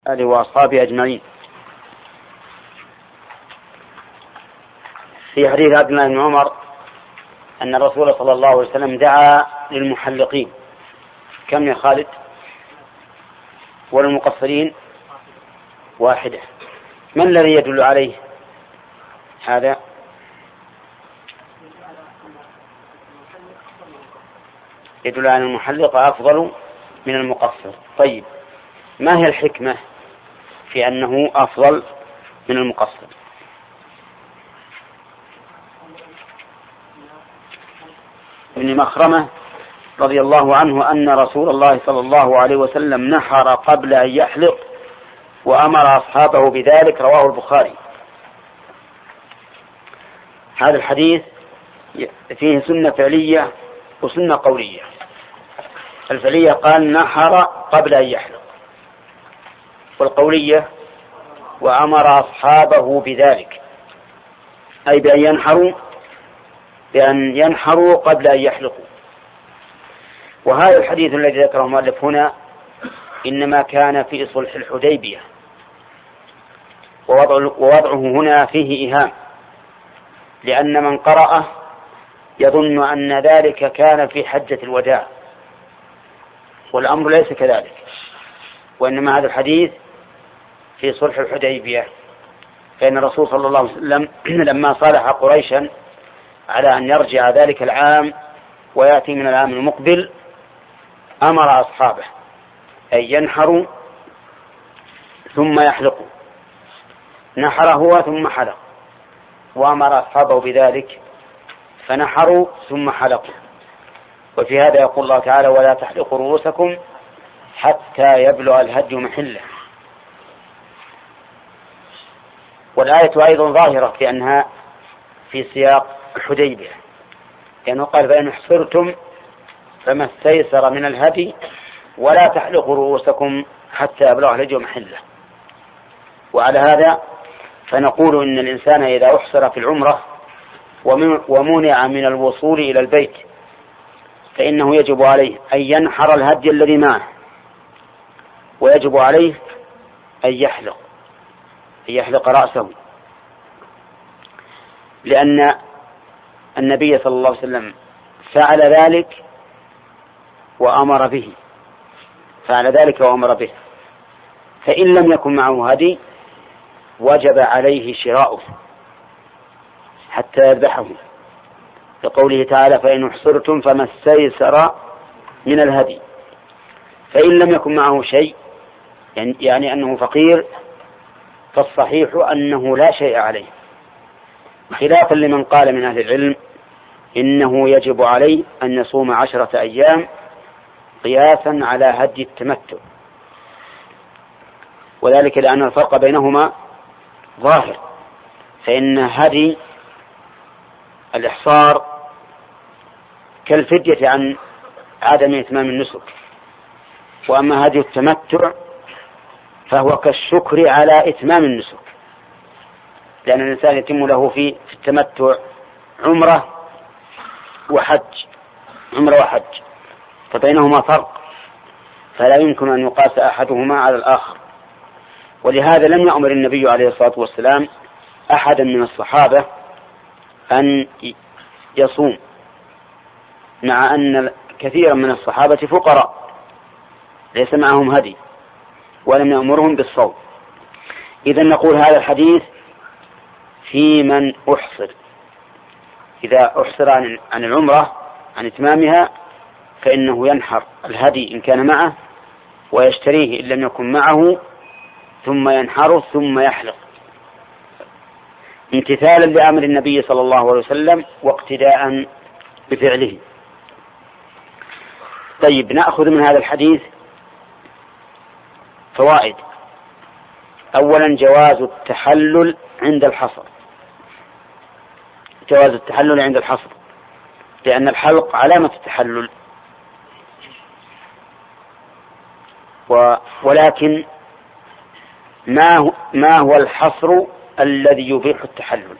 آله وأصحابه أجمعين. في حديث عبد الله بن عمر أن الرسول صلى الله عليه وسلم دعا للمحلقين، كم يا خالد؟ والمقصرين واحدة. ما الذي يدل عليه هذا؟ يدل على المحلق أفضل من المقصر. طيب، ما هي الحكمة في أنه أفضل من المقصر؟ ابن مخرمة رضي الله عنه أن رسول الله صلى الله عليه وسلم نحر قبل أن يحلق وأمر أصحابه بذلك، رواه البخاري. هذا الحديث فيه سنة فعلية وسنة قولية. الفعلية قال نحر قبل أن يحلق، والقولية وأمر أصحابه بذلك، أي بأن ينحروا قبل أن يحلقوا. وهذا الحديث الذي ذكره المؤلف هنا إنما كان في صلح الحديبية، ووضعه هنا فيه إيهام، لأن من قرأه يظن أن ذلك كان في حجة الوداع، والأمر ليس كذلك، وإنما هذا الحديث في صلح الحديبية، فإن الرسول صلى الله عليه وسلم لما صالح قريشا على أن يرجع ذلك العام ويأتي من العام المقبل أمر أصحابه أن ينحروا ثم يحلقوا. نحر هو ثم حلق، وأمر أصحابه بذلك فنحروا ثم حلقوا. وفي هذا يقول الله تعالى ولا تحلقوا رؤوسكم حتى يبلغ الهدي محله. والآية أيضا ظاهرة في أنها في سياق الحديبية، لأنه قال فإن احصرتم فما استيسر من الهدي ولا تحلقوا رؤوسكم حتى يبلغ الهدي محله. وعلى هذا فنقول إن الإنسان إذا أحصر في العمرة ومنع من الوصول إلى البيت فإنه يجب عليه أن ينحر الهدي الذي معه، ويجب عليه أن يحلق رأسه، لأن النبي صلى الله عليه وسلم فعل ذلك وأمر به. فإن لم يكن معه هدي وجب عليه شراؤه حتى يذبحه، لقوله تعالى فإن احصرتم فما استيسر من الهدي. فإن لم يكن معه شيء، يعني أنه فقير، فالصحيح أنه لا شيء عليه، خلافا لمن قال من أهل العلم إنه يجب عليه أن يصوم 10 أيام قياسا على هدي التمتع، وذلك لأن الفرق بينهما ظاهر. فإن هدي الإحصار كالفدية عن عدم إتمام النسك، وأما هدي التمتع فهو كالشكر على إتمام النسك، لأن الإنسان يتم له في التمتع عمرة وحج، فبينهما فرق، فلا يمكن أن يقاس أحدهما على الآخر. ولهذا لم يأمر النبي عليه الصلاة والسلام أحدا من الصحابة أن يصوم، مع أن كثيرا من الصحابة فقراء ليس معهم هدي، ولم يأمرهم بالصوم. إذن نقول هذا الحديث في من أحصر، إذا أحصر عن العمرة عن إتمامها فإنه ينحر الهدي إن كان معه ويشتريه إن لم يكن معه، ثم ينحر ثم يحلق امتثالا لأمر النبي صلى الله عليه وسلم واقتداء بفعله. طيب، نأخذ من هذا الحديث فوائد. أولا جواز التحلل عند الحصر، لأن الحلق علامة التحلل، ولكن ما هو الحصر الذي يبيح التحلل؟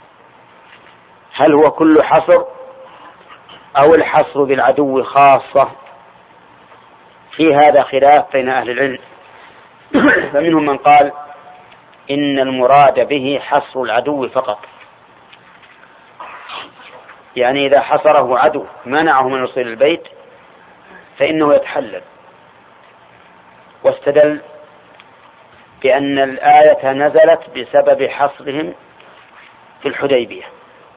هل هو كل حصر أو الحصر بالعدو خاصة؟ في هذا خلاف بين أهل العلم، فمنهم من قال إن المراد به حصر العدو فقط، يعني إذا حصره عدو منعه من وصول البيت فإنه يتحلل، واستدل بأن الآية نزلت بسبب حصرهم في الحديبية،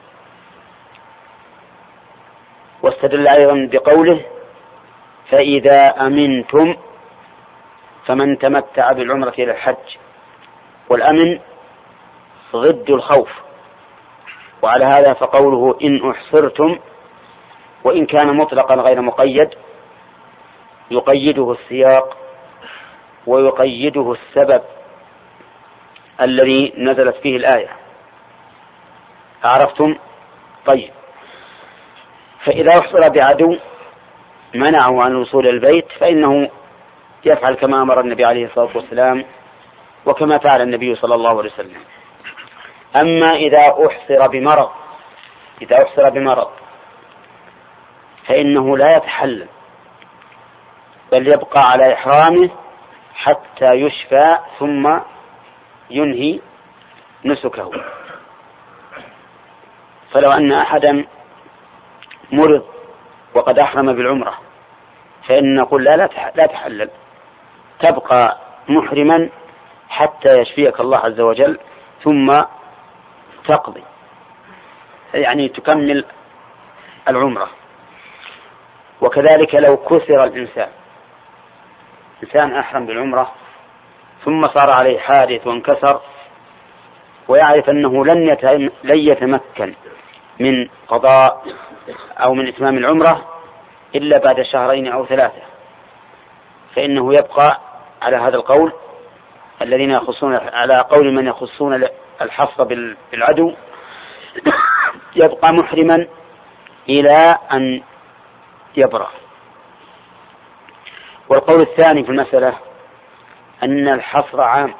واستدل أيضا بقوله فإذا أمنتم فمن تمتع بالعمرة إلى الحج، والأمن ضد الخوف، وعلى هذا فقوله إن أحصرتم وإن كان مطلقا غير مقيد يقيده السياق ويقيده السبب الذي نزلت فيه الآية. عرفتم؟ طيب، فإذا أحصر بعدو منعه عن الوصول إلى البيت فإنه يفعل كما أمر النبي عليه الصلاة والسلام وكما فعل النبي صلى الله عليه وسلم. أما إذا أحصر بمرض فإنه لا يتحلل بل يبقى على إحرامه حتى يشفى ثم ينهي نسكه. فلو أن أحدا مرض وقد أحرم بالعمرة فإن نقول لا تحلل، تبقى محرما حتى يشفيك الله عز وجل ثم تقضي، يعني تكمل العمرة. وكذلك لو كسر الإنسان أحرم بالعمرة ثم صار عليه حادث وانكسر ويعرف أنه لن يتمكن من قضاء أو من إتمام العمرة إلا بعد 2 أو 3 فإنه يبقى على هذا القول الذين يخصون على قول من يخصون الحصر بالعدو يبقى محرما إلى أن يبرأ. والقول الثاني في المسألة أن الحصر عام،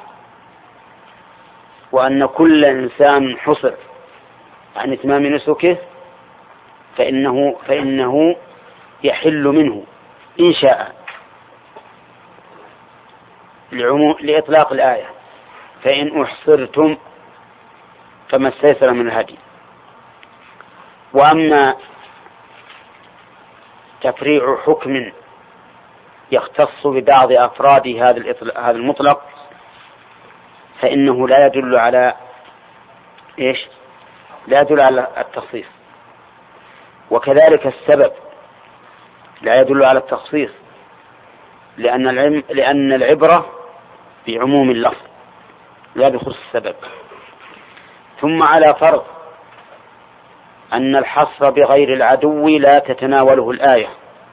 وأن كل إنسان حصر عن إتمام نسكه فإنه يحل منه إن شاء لإطلاق الآية فإن أحصرتم فما استيسر من الهدي. وأما تفريع حكم يختص ببعض أفراد هذا المطلق فإنه لا يدل على التخصيص، وكذلك السبب لا يدل على التخصيص، لأن العبرة بعموم اللفظ لا بخصوص السبب. ثم على فرض أن الحصر بغير العدو لا تتناوله الآية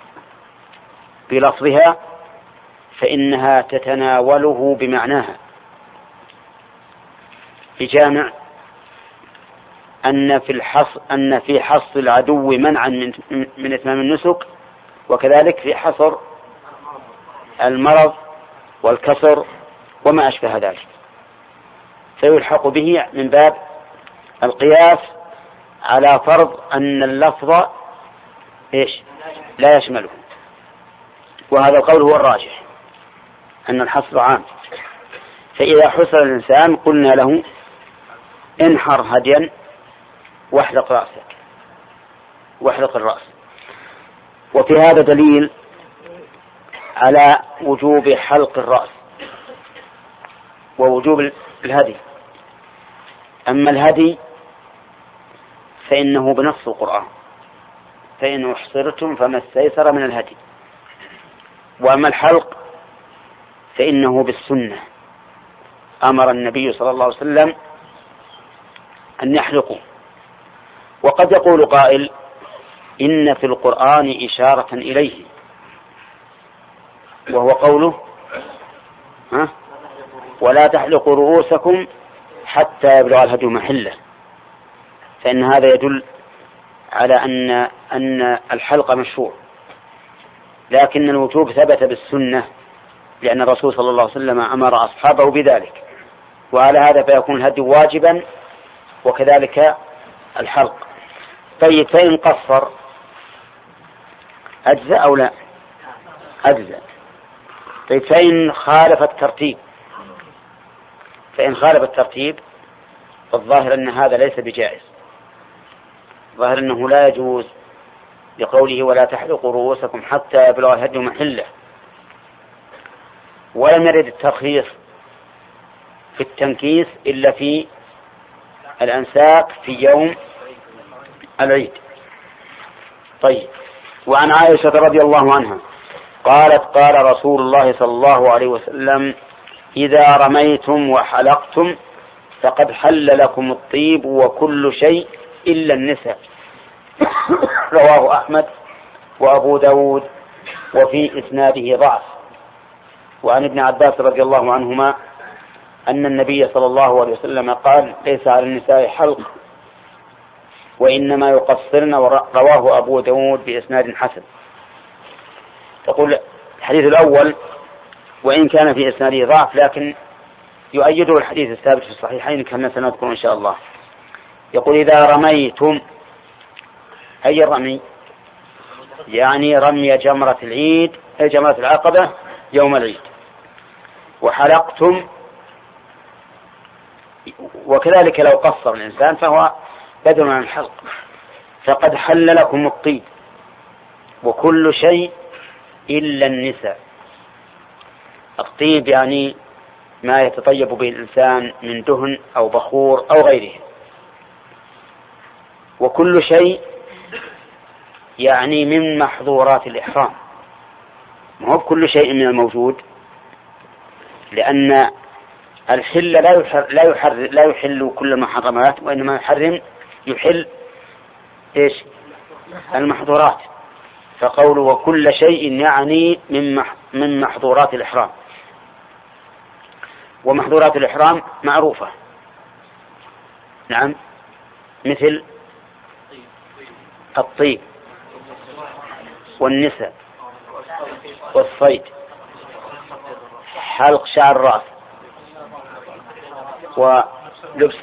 بلفظها فإنها تتناوله بمعناها، بجامع أن في حصر العدو منعا من إتمام النسك، وكذلك في حصر المرض والكسر وما أشبه ذلك، فيلحق به من باب القياس على فرض أن اللفظ لا يشمله. وهذا القول هو الراجح أن الحصر عام. فإذا حصر الإنسان قلنا له انحر هديا واحلق الرأس. وفي هذا دليل على وجوب حلق الرأس ووجوب الهدي. أما الهدي فإنه بنص القرآن فإن أحصرتم فما استيسر من الهدي، وأما الحلق فإنه بالسنة، أمر النبي صلى الله عليه وسلم أن يحلقوا. وقد يقول قائل إن في القرآن إشارة إليه، وهو قوله ولا تحلقوا رؤوسكم حتى يبلغ الهدي محله، فإن هذا يدل على أن الحلق مشروع، لكن الوجوب ثبت بالسنة لأن الرسول صلى الله عليه وسلم أمر أصحابه بذلك، وعلى هذا فيكون الهدي واجبا وكذلك الحلق. طيب فإن قصر أجزاء أو لا؟ أجزاء. طيب فإن خالف الترتيب فإن خالف الترتيب فالظاهر أن هذا ليس بجائز، ظاهر أنه لا يجوز لقوله ولا تحلقوا رؤوسكم حتى يبلغ الهدي محله. ولم يرد الترخيص في التنكيس إلا في الأنساك في يوم العيد. طيب. وعن عائشة رضي الله عنها قالت قال رسول الله صلى الله عليه وسلم إذا رميتم وحلقتم فقد حل لكم الطيب وكل شيء إلا النساء. رواه أحمد وأبو داود وفي إسناده ضعف. وعن ابن عباس رضي الله عنهما أن النبي صلى الله عليه وسلم قال ليس على النساء حلق وإنما يقصرن، رواه أبو داود بإسناد حسن. تقول الحديث الأول وإن كان في إسناده ضعف لكن يؤيده الحديث الثابت في الصحيحين كما سنذكر إن شاء الله. يقول إذا رميتم، أي الرمي؟ يعني رمي جمرة العيد أي جمرة العقبة يوم العيد. وحلقتم، وكذلك لو قصر الإنسان فهو بدل عن الحلق. فقد حل لكم الطيب وكل شيء إلا النساء. الطيب يعني ما يتطيب به الإنسان من دهن أو بخور أو غيره. وكل شيء يعني من محظورات الإحرام، ما هو كل شيء من الموجود، لأن الحل لا يحل كل المحرمات، وإنما يحل إيش؟ المحظورات. فقوله وكل شيء يعني من محظورات الإحرام. ومحظورات الإحرام معروفة، نعم، مثل الطيب والنساء والصيد، حلق شعر الرأس، ولبس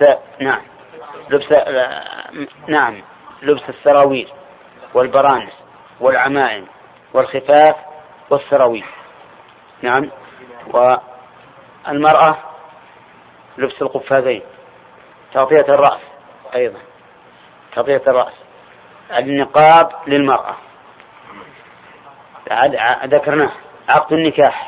لبس السراويل والبرانس والعمائم والخفاف والسراويل، نعم. والمرأة لبس القفازين، تغطية الرأس أيضا، تغطية الرأس، النقاب للمرأة ذكرناه، عقد النكاح،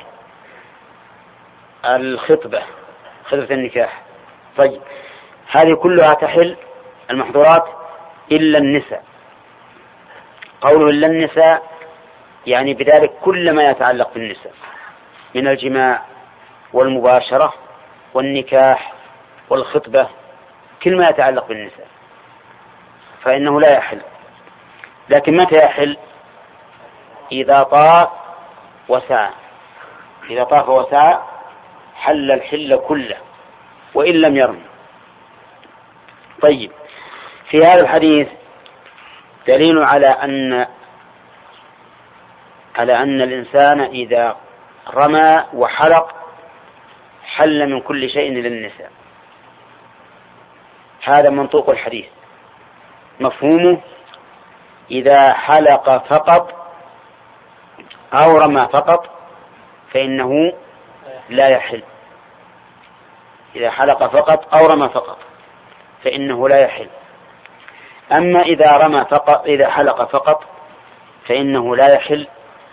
الخطبة، خطبة النكاح. طيب، هذه كلها تحل المحظورات إلا النساء. قوله إلا النساء يعني بذلك كل ما يتعلق بالنساء من الجماع والمباشرة والنكاح والخطبة، كل ما يتعلق بالنساء فإنه لا يحل. لكن متى يحل؟ إذا طاف وسعى. إذا طاف وسعى حل الحل كله وإن لم يرم. طيب، في هذا الحديث دليل على أن الإنسان إذا رمى وحلق حل من كل شيء للنساء. هذا منطوق الحديث. مفهومه إذا حلق فقط أو رمى فقط فإنه لا يحل. إذا حلق فقط أو رمى فقط فإنه لا يحل. أما إذا حلق فقط فإنه لا يحل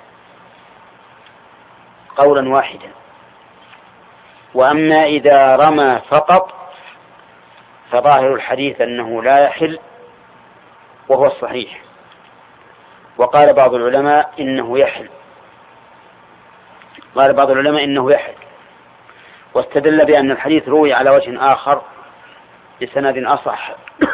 قولا واحدا. وأما إذا رمى فقط فظاهر الحديث أنه لا يحل وهو الصحيح. وقال بعض العلماء إنه يحل، واستدل بأن الحديث روي على وجه آخر بسند أصح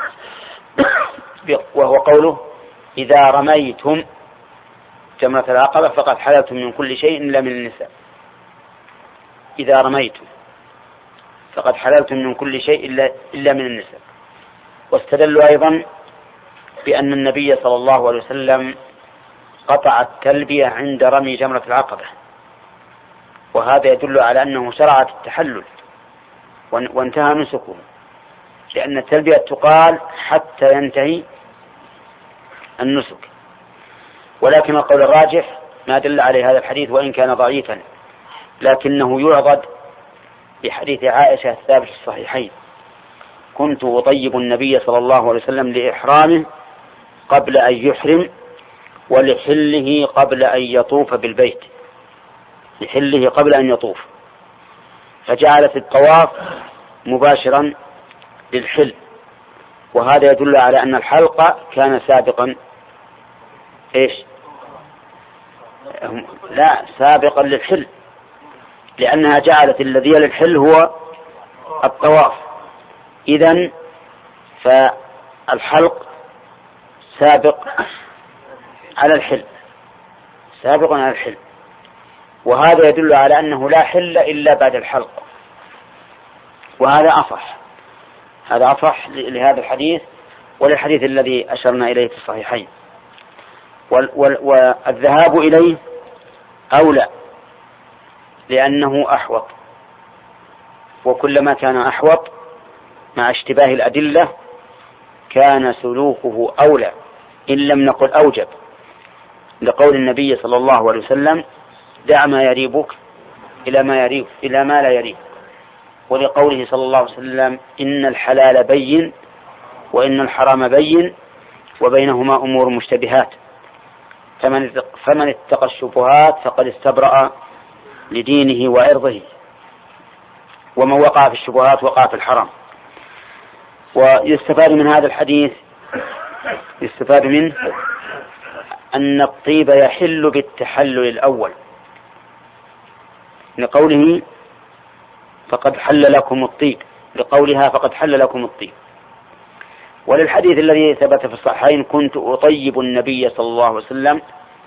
وهو قوله إذا رميتم جمرة العقبة فقد حللتم من كل شيء إلا من النساء. إذا رميتم فقد حللتم من كل شيء إلا من النساء. واستدلوا أيضا بأن النبي صلى الله عليه وسلم قطع التلبية عند رمي جمرة العقبة، وهذا يدل على أنه شرع في التحلل وانتهى نسكه، لأن التلبية تقال حتى ينتهي النسك. ولكن القول الراجح ما دل عليه هذا الحديث وإن كان ضعيفا، لكنه يعضد بحديث عائشة الثابت في الصحيحين: كنت أطيب النبي صلى الله عليه وسلم لإحرامه قبل أن يحرم، ولحله قبل أن يطوف بالبيت، لحله قبل أن يطوف، فجعلت الطواف مباشرا للحل، وهذا يدل على أن الحلق كان سابقا إيش؟ لا، سابقا للحل، لأنها جعلت الذي للحل هو الطواف. إذن فالحلق سابق على الحل، سابق على الحل، وهذا يدل على أنه لا حل إلا بعد الحلق، وهذا أصح، هذا أصح لهذا الحديث وللحديث الذي أشرنا إليه في الصحيحين. والذهاب إليه أولى لأنه أحوط، وكلما كان أحوط مع اشتباه الأدلة كان سلوكه أولى إن لم نقل أوجب، لقول النبي صلى الله عليه وسلم: دع ما يريبك إلى ما لا يريب، ولقوله صلى الله عليه وسلم: إن الحلال بين وإن الحرام بين وبينهما أمور مشتبهات، فمن اتقى الشبهات فقد استبرأ لدينه وعرضه، ومن وقع في الشبهات وقع في الحرام. ويستفاد من هذا الحديث، يستفاد منه أن الطيب يحل بالتحلل الأول، لقوله فقد حل لكم الطيب، لقولها فقد حل لكم الطيب. وللحديث الذي ثبت في الصحيحين: كنت أطيب النبي صلى الله عليه وسلم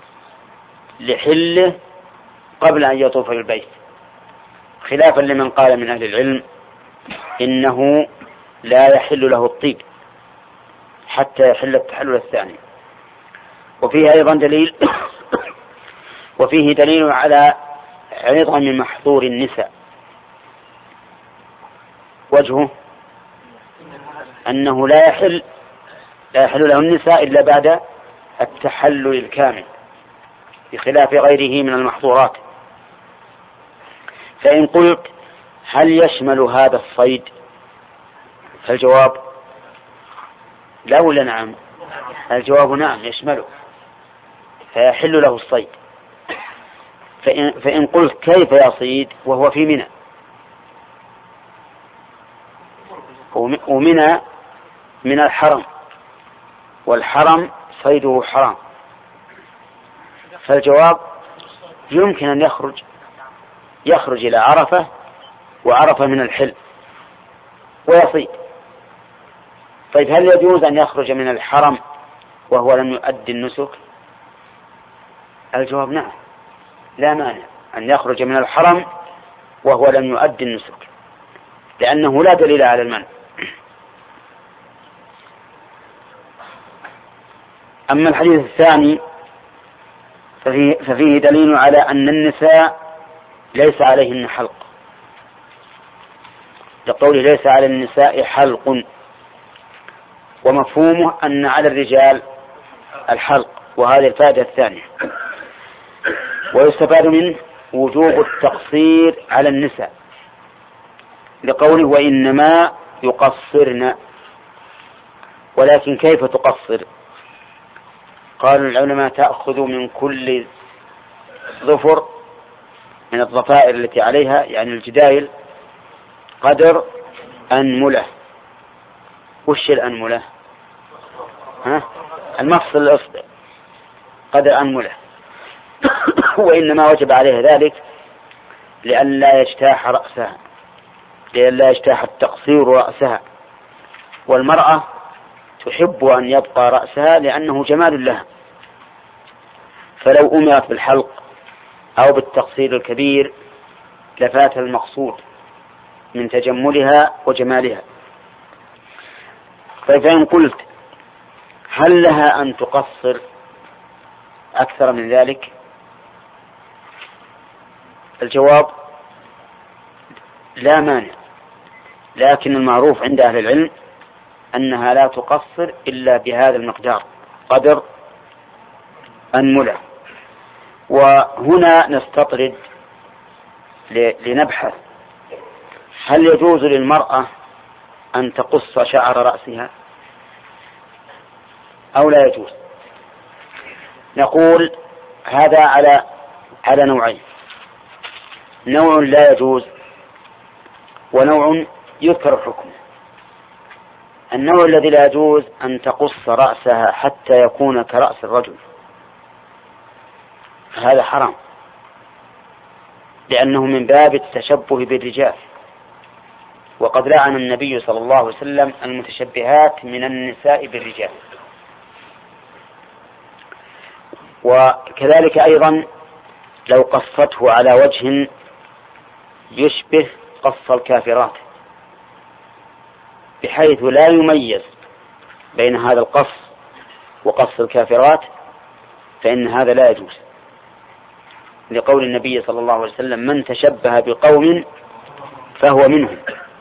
لحله قبل أن يطوف بالبيت، خلافا لمن قال من أهل العلم إنه لا يحل له الطيب حتى يحل التحلل الثاني. وفيه أيضا دليل وفيه دليل على عظم محظور النساء، وجهه أنه لا يحل له النساء إلا بعد التحلل الكامل، بخلاف غيره من المحظورات. فإن قلت هل يشمل هذا الصيد؟ فالجواب لا ولا نعم؟ الجواب نعم، يشمله، فيحل له الصيد. فإن قلت كيف يصيد وهو في منى؟ ومنى من الحرم، والحرم صيده حرام، فالجواب يمكن أن يخرج إلى عرفة، وعرفة من الحل، ويصيد. طيب هل يجوز أن يخرج من الحرم وهو لم يؤدي النسك؟ الجواب نعم، لا مانع أن يخرج من الحرم وهو لم يؤدي النسك، لأنه لا دليل على المنع. أما الحديث الثاني ففيه دليل على أن النساء ليس عليهن حلق، لقوله ليس على النساء حلق، ومفهومه أن على الرجال الحلق، وهذه الفائدة الثانية. ويستفاد منه وجوب التقصير على النساء، لقوله وإنما يقصرن. ولكن كيف تقصر؟ قالوا العلماء: تأخذ من كل ظفر من الضفائر التي عليها، يعني الجدايل، قدر أنملة. وش الأنملة؟ المفصل الأصبع، قدر أنملة. وإنما وجب عليها ذلك لئلا يجتاح رأسها، لئلا يجتاح التقصير رأسها، والمرأة تحب أن يبقى رأسها لأنه جمال لها، فلو أمرت بالحلق أو بالتقصير الكبير لفات المقصود من تجملها وجمالها. فإن قلت هل لها أن تقصر أكثر من ذلك؟ الجواب لا مانع، لكن المعروف عند أهل العلم أنها لا تقصر إلا بهذا المقدار، قدر أنملة. وهنا نستطرد لنبحث هل يجوز للمرأة أن تقص شعر رأسها أو لا يجوز؟ نقول هذا على نوعين: نوع لا يجوز ونوع يذكر حكمه. النوع الذي لا يجوز أن تقص رأسها حتى يكون كرأس الرجل، هذا حرام، لأنه من باب التشبه بالرجال، وقد لعن النبي صلى الله عليه وسلم المتشبهات من النساء بالرجال. وكذلك أيضا لو قصته على وجه يشبه قص الكافرات بحيث لا يميز بين هذا القص وقص الكافرات، فإن هذا لا يجوز، لقول النبي صلى الله عليه وسلم: من تشبه بقوم فهو منهم.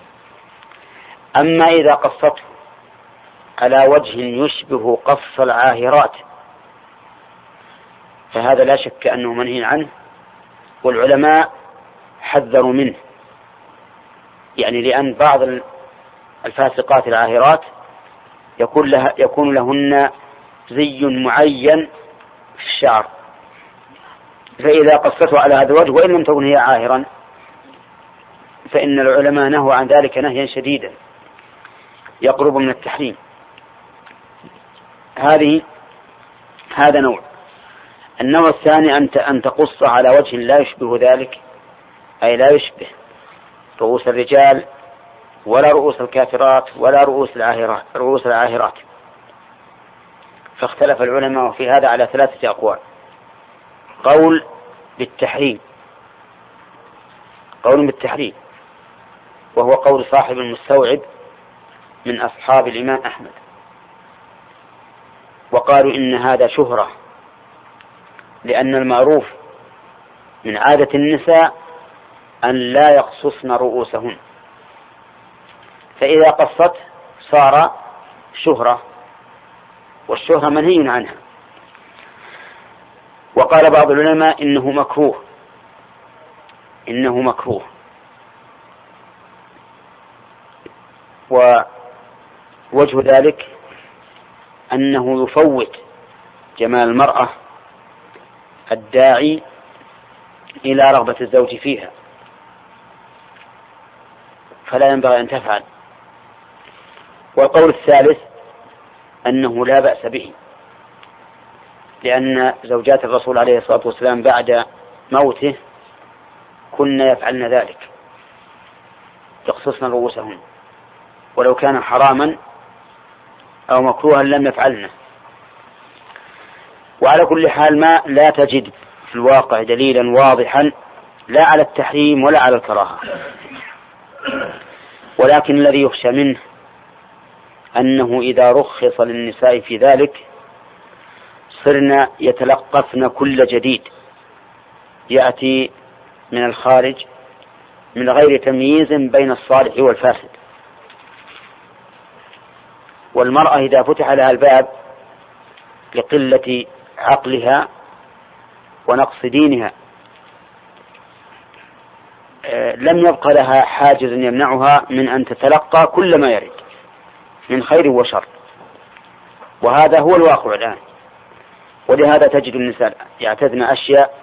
أما إذا قصته على وجه يشبه قص العاهرات فهذا لا شك أنه منهي عنه، والعلماء حذروا منه، يعني لأن بعض الفاسقات العاهرات يكون لهن زي معين في الشعر، فإذا قصته على هذا الوجه وإن لم تكن هي عاهرا فإن العلماء نهوا عن ذلك نهيا شديدا يقرب من التحريم. هذا نوع. النوع الثاني أن تقص على وجه لا يشبه ذلك، أي لا يشبه رؤوس الرجال ولا رؤوس الكافرات ولا رؤوس العاهرات. فاختلف العلماء في هذا على 3 أقوال: قول بالتحريم وهو قول صاحب المستوعب من أصحاب الإمام أحمد، وقالوا إن هذا شهرة، لأن المعروف من عادة النساء أن لا يقصصن رؤوسهن، فإذا قصت صار شهرة، والشهرة منهي عنها. وقال بعض العلماء إنه مكروه، ووجه ذلك أنه يفوت جمال المرأة الداعي إلى رغبة الزوج فيها، فلا ينبغي أن تفعل. والقول الثالث أنه لا بأس به، لأن زوجات الرسول عليه الصلاة والسلام بعد موته كن يفعلن ذلك، يقصصن رؤوسهن، ولو كان حراما أو مكروها لم يفعلنه. وعلى كل حال لا تجد في الواقع دليلا واضحا لا على التحريم ولا على الكراهة، ولكن الذي يخشى منه أنه إذا رخص للنساء في ذلك صرنا يتلقفن كل جديد يأتي من الخارج من غير تمييز بين الصالح والفاسد. والمرأة إذا فتح لها الباب لقلة عقلها ونقص دينها لم يبق لها حاجز يمنعها من أن تتلقى كل ما يرد من خير وشر، وهذا هو الواقع الآن. ولهذا تجد النساء يعتدن أشياء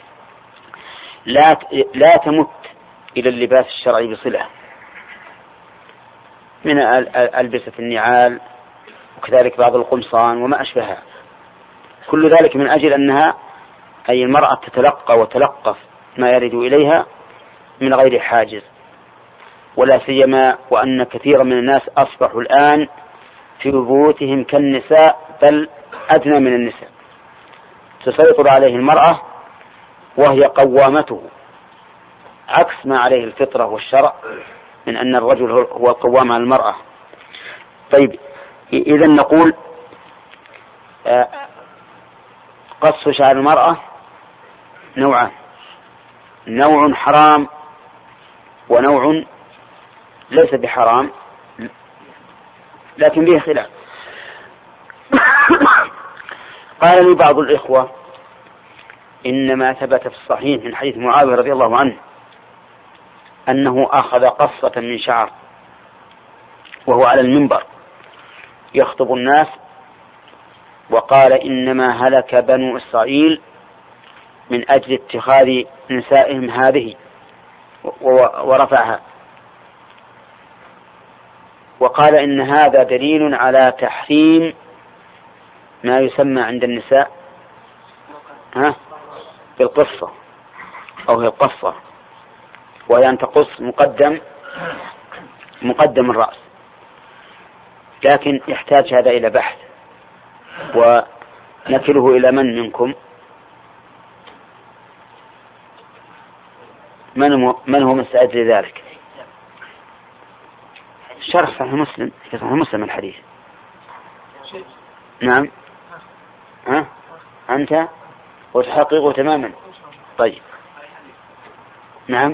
لا تمت إلى اللباس الشرعي بصلة، من ألبسة النعال وكذلك بعض القمصان وما أشبهها، كل ذلك من أجل أنها أي المرأة تتلقى وتلقف ما يرد إليها من غير حاجز. ولا سيما وأن كثيرا من الناس أصبحوا الآن في بيوتهم كالنساء بل أدنى من النساء، تسيطر عليه المرأة وهي قوامته عكس ما عليه الفطرة والشرع من أن الرجل هو القوام على المرأة. طيب، إذن نقول قص شعر المرأة نوعان: نوع حرام ونوع ليس بحرام لكن به خلاف. قال لي بعض الإخوة إنما ثبت في الصحيح من حديث معاوية رضي الله عنه أنه أخذ قصة من شعر وهو على المنبر يخطب الناس وقال: إنما هلك بنو إسرائيل من أجل اتخاذ نسائهم هذه، ورفعها وقال: إن هذا دليل على تحريم ما يسمى عند النساء بالقصة أو هي القصة، وهي أن تقص مقدم الرأس. لكن يحتاج هذا إلى بحث، ونكله إلى من منكم؟ من هو مستعد لذلك؟ شرح صحيح مسلم، في صحيح مسلم الحديث. نعم. أنت وتحققه تماما. طيب. نعم.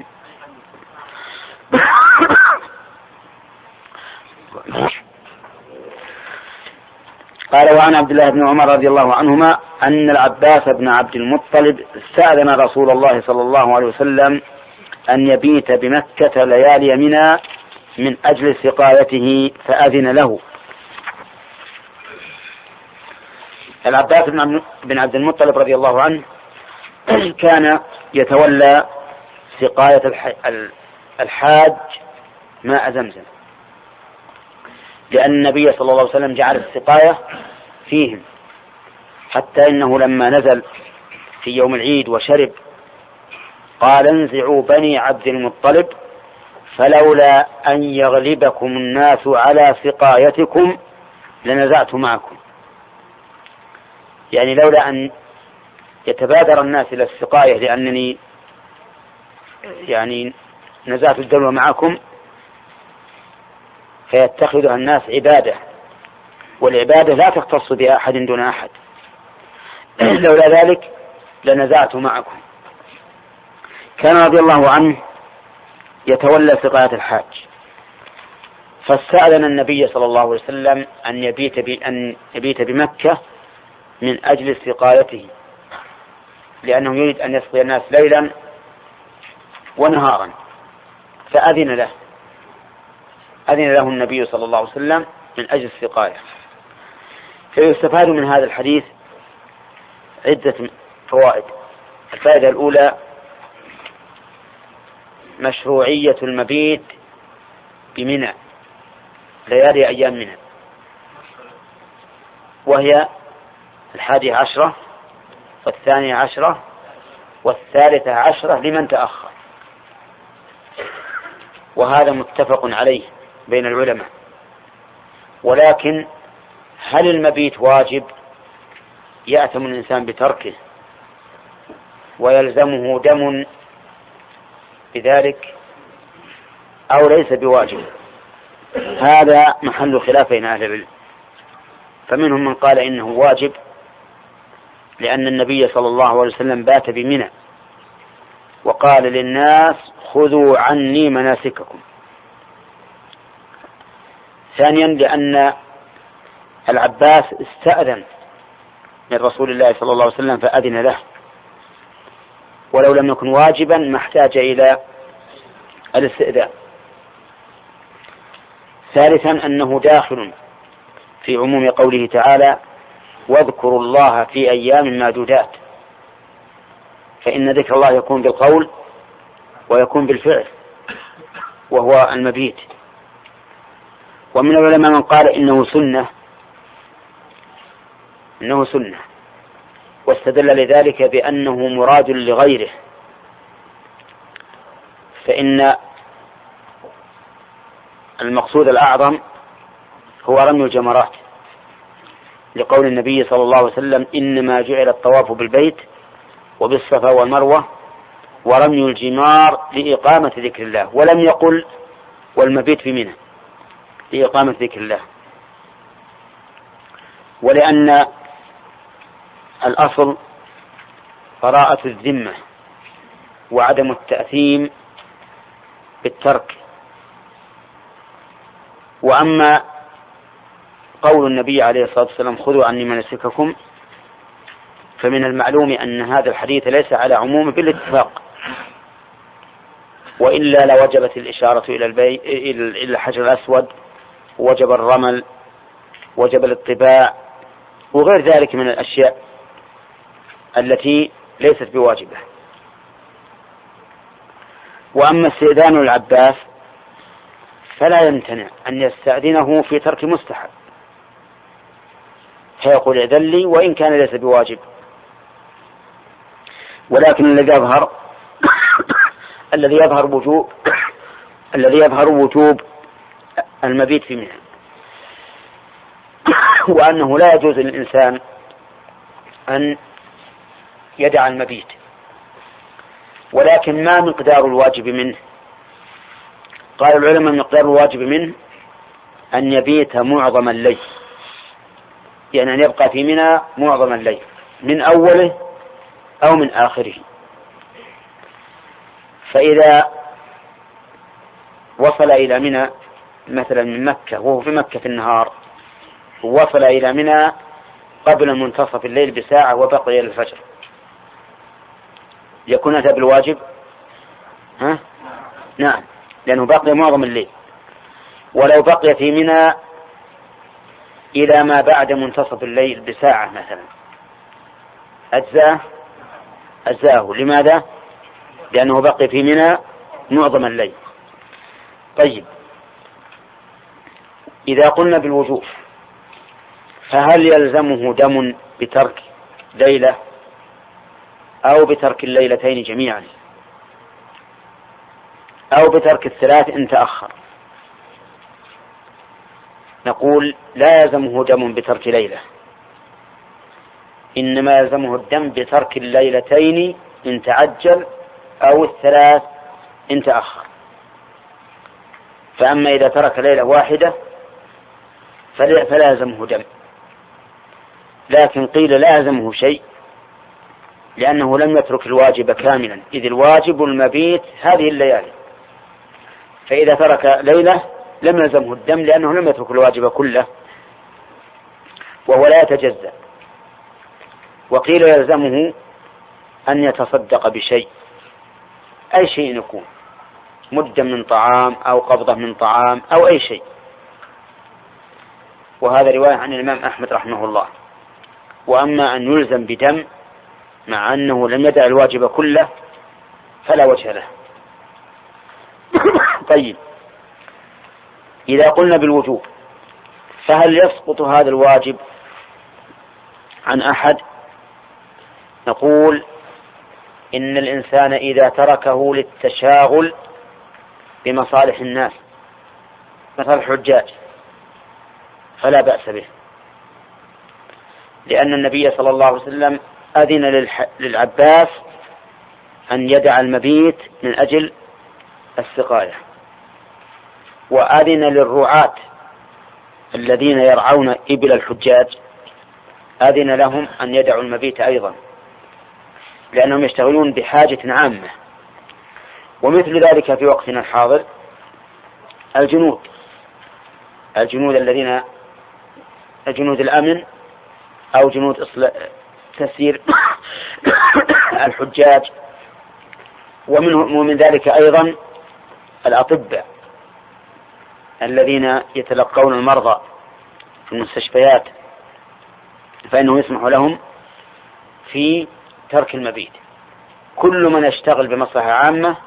قال: وعن عبد الله بن عمر رضي الله عنهما أن العباس بن عبد المطلب استأذن رسول الله صلى الله عليه وسلم أن يبيت بمكة ليالي منى من أجل سقايته فأذن له. العباس بن عبد المطلب رضي الله عنه كان يتولى سقاية الحاج ماء زمزم، لأن النبي صلى الله عليه وسلم جعل السقاية فيهم، حتى إنه لما نزل في يوم العيد وشرب قال: انزعوا بني عبد المطلب فلولا أن يغلبكم الناس على سقايتكم لنزعت معكم. يعني لولا أن يتبادر الناس إلى السقاية لأنني نزعت الدلو معكم فيتخذها الناس عبادة، والعبادة لا تختص بأحد دون أحد. لولا ذلك لنزعت معكم. كان رضي الله عنه يتولى سقاية الحاج، فاستأذن النبي صلى الله عليه وسلم أن يبيت بمكة من أجل سقايته، لأنه يريد أن يسقي الناس ليلا ونهارا، فأذن له النبي صلى الله عليه وسلم من أجل السقاية. فيستفاد من هذا الحديث عدة فوائد. الفائدة الأولى: مشروعية المبيت بمنى ليالي أيام منى، وهي 11 و12 و13 لمن تأخر، وهذا متفق عليه بين العلماء. ولكن هل المبيت واجب يأثم الإنسان بتركه ويلزمه دم بذلك، أو ليس بواجب؟ هذا محل خلاف بين أهل العلم. فمنهم من قال إنه واجب، لأن النبي صلى الله عليه وسلم بات بمنى وقال للناس: خذوا عني مناسككم. ثانيا: لأن العباس استأذن من رسول الله صلى الله عليه وسلم فأذن له، ولو لم يكن واجبا ما احتاج إلى الاستئذان. ثالثا: أنه داخل في عموم قوله تعالى: واذكروا الله في أيام معدودات، فإن ذكر الله يكون بالقول ويكون بالفعل، وهو المبيت. ومن العلماء من قال إنه سنة، واستدل لذلك بأنه مراد لغيره، فإن المقصود الأعظم هو رمي الجمرات، لقول النبي صلى الله عليه وسلم: إنما جعل الطواف بالبيت وبالصفا والمروة ورمي الجمار لإقامة ذكر الله، ولم يقل والمبيت في منى لإقامة ذكر الله. ولأن الأصل براءة الذمة وعدم التأثيم بالترك. وأما قول النبي عليه الصلاة والسلام: خذوا عني مناسككم، فمن المعلوم أن هذا الحديث ليس على عمومه بالاتفاق، وإلا لوجبت الإشارة إلى الحجر الأسود، وجب الرمل، وجب الاطباع، وغير ذلك من الأشياء التي ليست بواجبة. وأما استئذان العباس فلا يمتنع أن يستأذنه في ترك مستحب، فيقول ائذن لي وإن كان ليس بواجب. ولكن الذي يظهر وجوب المبيت في منى، وأنه لا يجوز للإنسان أن يدع المبيت. ولكن ما مقدار الواجب منه؟ قال العلماء مقدار الواجب منه أن يبيت معظم الليل، يعني أن يبقى في منى معظم الليل من أوله أو من آخره. فإذا وصل إلى منى مثلا من مكة وهو في مكة في النهار، ووصل إلى منى قبل منتصف الليل بساعة وبقي إلى الفجر، يكون أتى بالواجب؟ نعم، لأنه بقي معظم الليل. ولو بقي في منى إلى ما بعد منتصف الليل بساعة مثلا أجزاه. لماذا؟ لأنه بقي في منى معظم الليل. طيب، إذا قلنا بالوجوب فهل يلزمه دم بترك ليلة أو بترك الليلتين جميعا أو بترك الثلاث إن تأخر؟ نقول لا يلزمه دم بترك ليلة، إنما يلزمه الدم بترك الليلتين إن تعجل أو الثلاث إن تأخر. فأما إذا ترك ليلة واحدة فلا يلزمه دم، لكن قيل لا يلزمه شيء لأنه لم يترك الواجب كاملا، إذ الواجب المبيت هذه الليالي، فإذا ترك ليلة لم يلزمه الدم لأنه لم يترك الواجب كله وهو لا يتجزأ. وقيل يلزمه أن يتصدق بشيء، أي شيء يكون، مدة من طعام أو قبضة من طعام أو أي شيء. وهذا رواية عن الإمام أحمد رحمه الله. وأما أن يلزم بدم مع أنه لم يدع الواجب كله فلا وجه له. طيب، إذا قلنا بالوجوب فهل يسقط هذا الواجب عن أحد؟ نقول إن الإنسان إذا تركه للتشاغل بمصالح الناس مثل الحجاج فلا بأس به، لأن النبي صلى الله عليه وسلم أذن للعباس أن يدع المبيت من أجل السقاية، وأذن للرعاة الذين يرعون إبل الحجاج أذن لهم أن يدعوا المبيت أيضا، لأنهم يشتغلون بحاجة عامة. ومثل ذلك في وقتنا الحاضر الجنود الذين جنود الأمن أو جنود تسيير الحجاج، ومن ذلك أيضا الأطباء الذين يتلقون المرضى في المستشفيات، فإنه يسمح لهم في ترك المبيت. كل من يشتغل بمصلحة عامة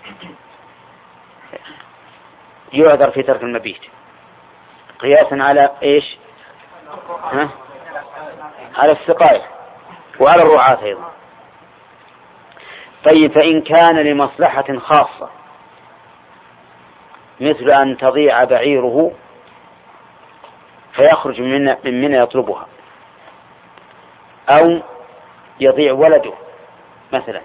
يعذر في ترك المبيت، قياسا على إيش؟ على السقاية وعلى الرعاة أيضا. طيب، فإن كان لمصلحة خاصة مثل أن تضيع بعيره فيخرج من منى يطلبها، أو يضيع ولده مثلا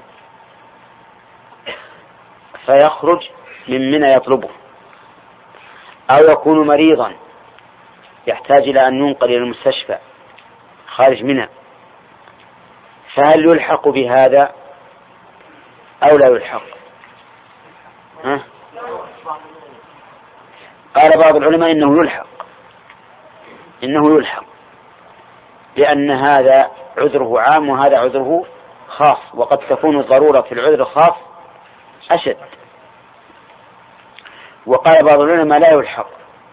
فيخرج من منى يطلبه، أو يكون مريضا يحتاج إلى أن ينقل إلى المستشفى خارج منى، فهل يلحق بهذا أو لا يلحق؟ قال بعض العلماء إنه يلحق لأن هذا عذره عام وهذا عذره خاص، وقد تكون الضرورة في العذر الخاص أشد وقال بعض العلماء لا يلحق،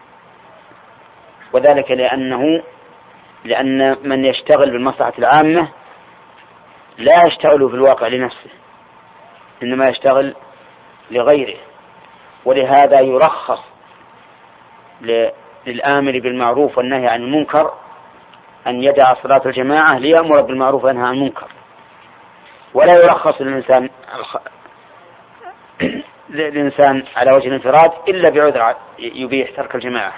وذلك لأن من يشتغل بالمصلحة العامة لا يشتغل في الواقع لنفسه، إنما يشتغل لغيره. ولهذا يرخص للآمر بالمعروف والنهي عن المنكر أن يدع صلاة الجماعة ليأمر بالمعروف وينهى عن المنكر، ولا يرخص للإنسان على وجه الانفراد إلا بعذر يبيح ترك الجماعة.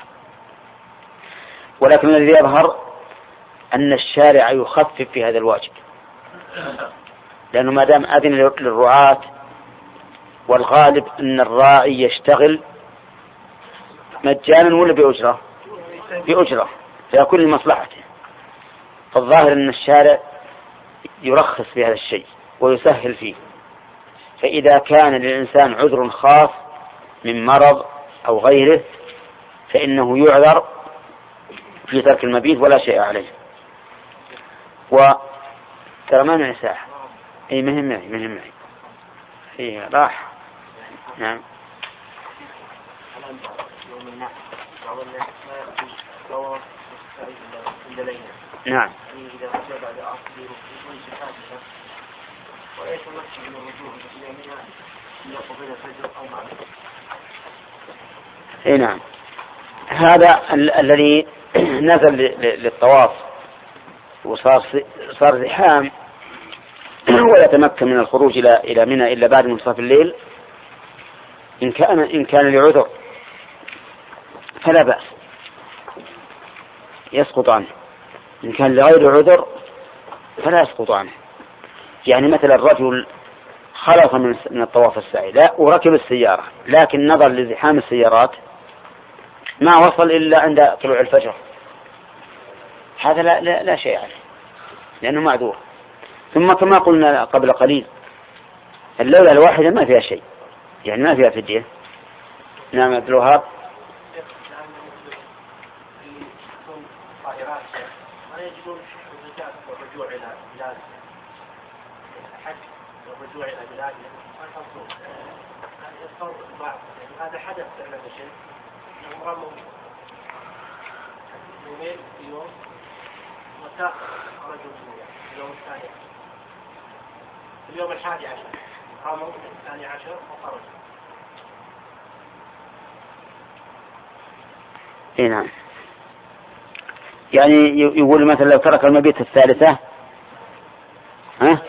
ولكن الذي يظهر أن الشارع يخفف في هذا الواجب، لأنه ما دام أذن للرعاة، والغالب أن الراعي يشتغل مجانا ولا بأجرة؟ بأجرة، فيكون لمصلحته. فالظاهر أن الشارع يرخص في هذا الشيء ويسهل فيه. فإذا كان للإنسان عذر خاص من مرض أو غيره فإنه يعذر في ترك المبيت ولا شيء عليه. وترى ما معي ساعة، أي مهم معي إيه راح. نعم. نعم. اي نعم. هذا الذي نزل للطواف وصار زحام ولا يتمكن من الخروج إلى منى إلا بعد منتصف الليل، إن كان لعذر فلا بأس يسقط عنه، إن كان لغير عذر فلا يسقط عنه. يعني مثلا الرجل خلص من الطواف السعي لا وركب السيارة، لكن نظر لزحام السيارات ما وصل إلا عند طلوع الفجر، هذا لا شيء عليه لأنه معذور. ثم كما قلنا قبل قليل الليلة الواحدة ما فيها شيء، يعني ما فيها فدية. نعم عبد الوهاب. هذا حدث فعلا شيء رموا يومين في يوم وتأخر رجل اليوم الثاني في اليوم 11 رموا 12 وخرج. اي نعم. يعني يقول مثلا لو ترك المبيت الثالثة ها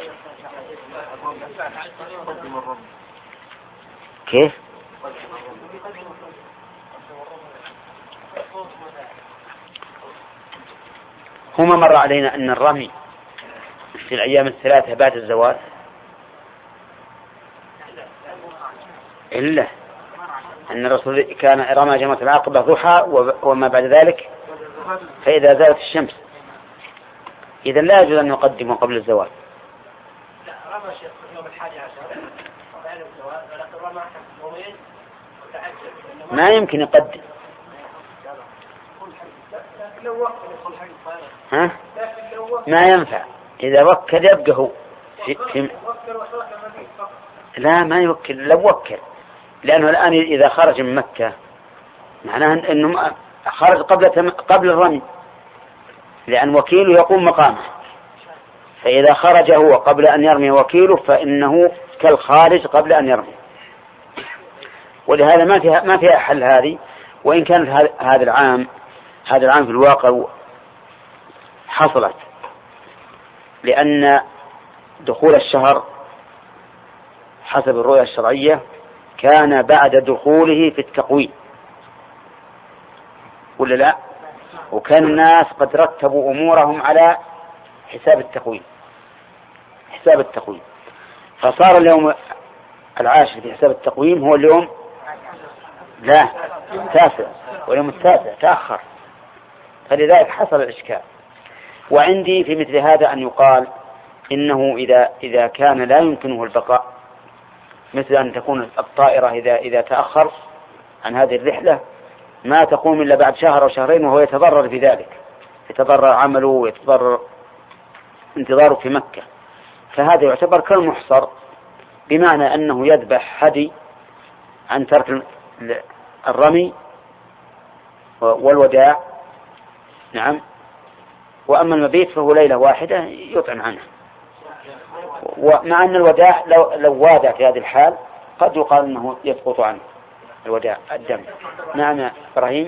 كيف؟ هما مر علينا أن الرمي في الأيام الثلاثة بعد الزوال إلا أن الرسول كان رمى جمرة العقبة ضحى وما بعد ذلك فإذا زالت الشمس، إذا لا يجوز أن يقدم قبل الزوال. لا رمى يوم 11 بعد الزوال، ولكن رمى يومين وتعجل ما يمكن يقدم. ها؟ ما ينفع إذا وكل يبقى هو لا ما يوكل، لو وكل لأنه الآن إذا خرج من مكة معناه أنه خرج قبل الرمي، لأن وكيله يقوم مقامه، فإذا خرج هو قبل أن يرمي وكيله فإنه كالخارج قبل أن يرمي. ولهذا ما فيها حل هذه. وإن كانت هذا العام في الواقع حصلت، لأن دخول الشهر حسب الرؤية الشرعية كان بعد دخوله في التقويم ولا لا؟ وكان الناس قد رتبوا أمورهم على حساب التقويم، فصار اليوم العاشر في حساب التقويم هو اليوم لا 9 واليوم 9 تأخر، فلذلك حصل الإشكال. وعندي في مثل هذا أن يقال إنه إذا كان لا يمكنه البقاء، مثل أن تكون الطائرة إذا تأخر عن هذه الرحلة ما تقوم إلا بعد شهر أو شهرين وهو يتضرر في ذلك، يتضرر عمله ويتضرر انتظاره في مكة، فهذا يعتبر كالمحصر، بمعنى أنه يذبح هدي عن ترك الرمي والوداع. نعم. وأما المبيت فهو ليلة واحدة يطعم عنه. ومع أن الوداع لو وادع في هذه الحال قد يقال أنه يسقط عنه الوداع الدم. نعم يا إبراهيم.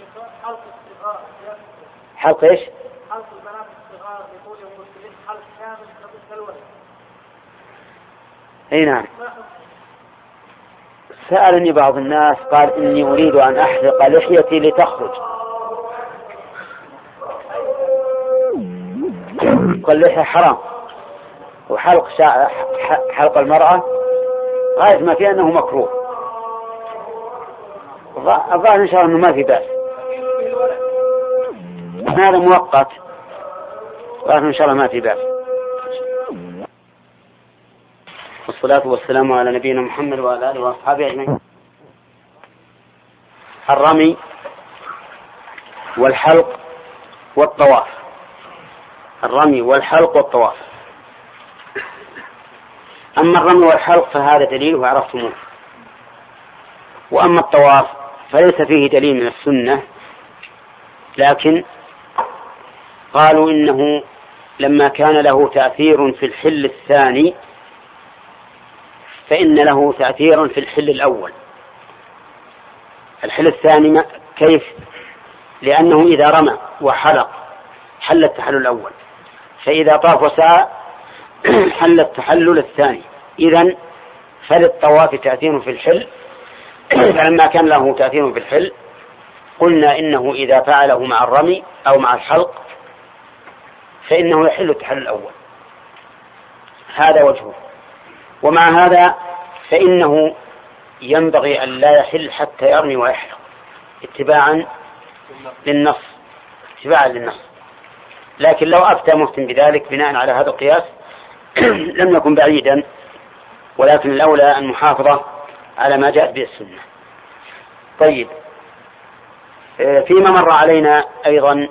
حلق إيش؟ حلق البنات الصغار يقول المسلمين حلق كامل قبل الولد. أي نعم. سألني بعض الناس قال إني أريد أن أحلق لحيتي لتخرج. اللحية حرام، وحلق حلق المرأة غاية ما فيه أنه مكروه. الظاهر إن شاء الله أنه ما في بأس، هذا مؤقت، الظاهر إن شاء الله ما في بأس. والصلاة والسلام على نبينا محمد وعلى آله وأصحابه أجمعين. الرمي والحلق والطواف. الرمي والحلق والطواف. أما الرمي والحلق فهذا دليله عرفتموه. وأما الطواف فليس فيه دليل من السنة، لكن قالوا إنه لما كان له تأثير في الحل الثاني فإن له تأثير في الحل الأول. الحل الثاني كيف؟ لأنه إذا رمى وحلق حل التحلل الأول، فإذا طاف وسعى حل التحلل الثاني. إذن فللطواف تأثير في الحل، فلما كان له تأثير في الحل قلنا إنه إذا فعله مع الرمي أو مع الحلق فإنه يحل التحلل الأول. هذا وجهه. ومع هذا فإنه ينبغي أن لا يحل حتى يرمي ويحلق اتباعا للنص. لكن لو أفتى مفتن بذلك بناء على هذا القياس لم يكن بعيدا، ولكن الأولى المحافظة على ما جاءت به السنة. طيب، فيما مر علينا أيضا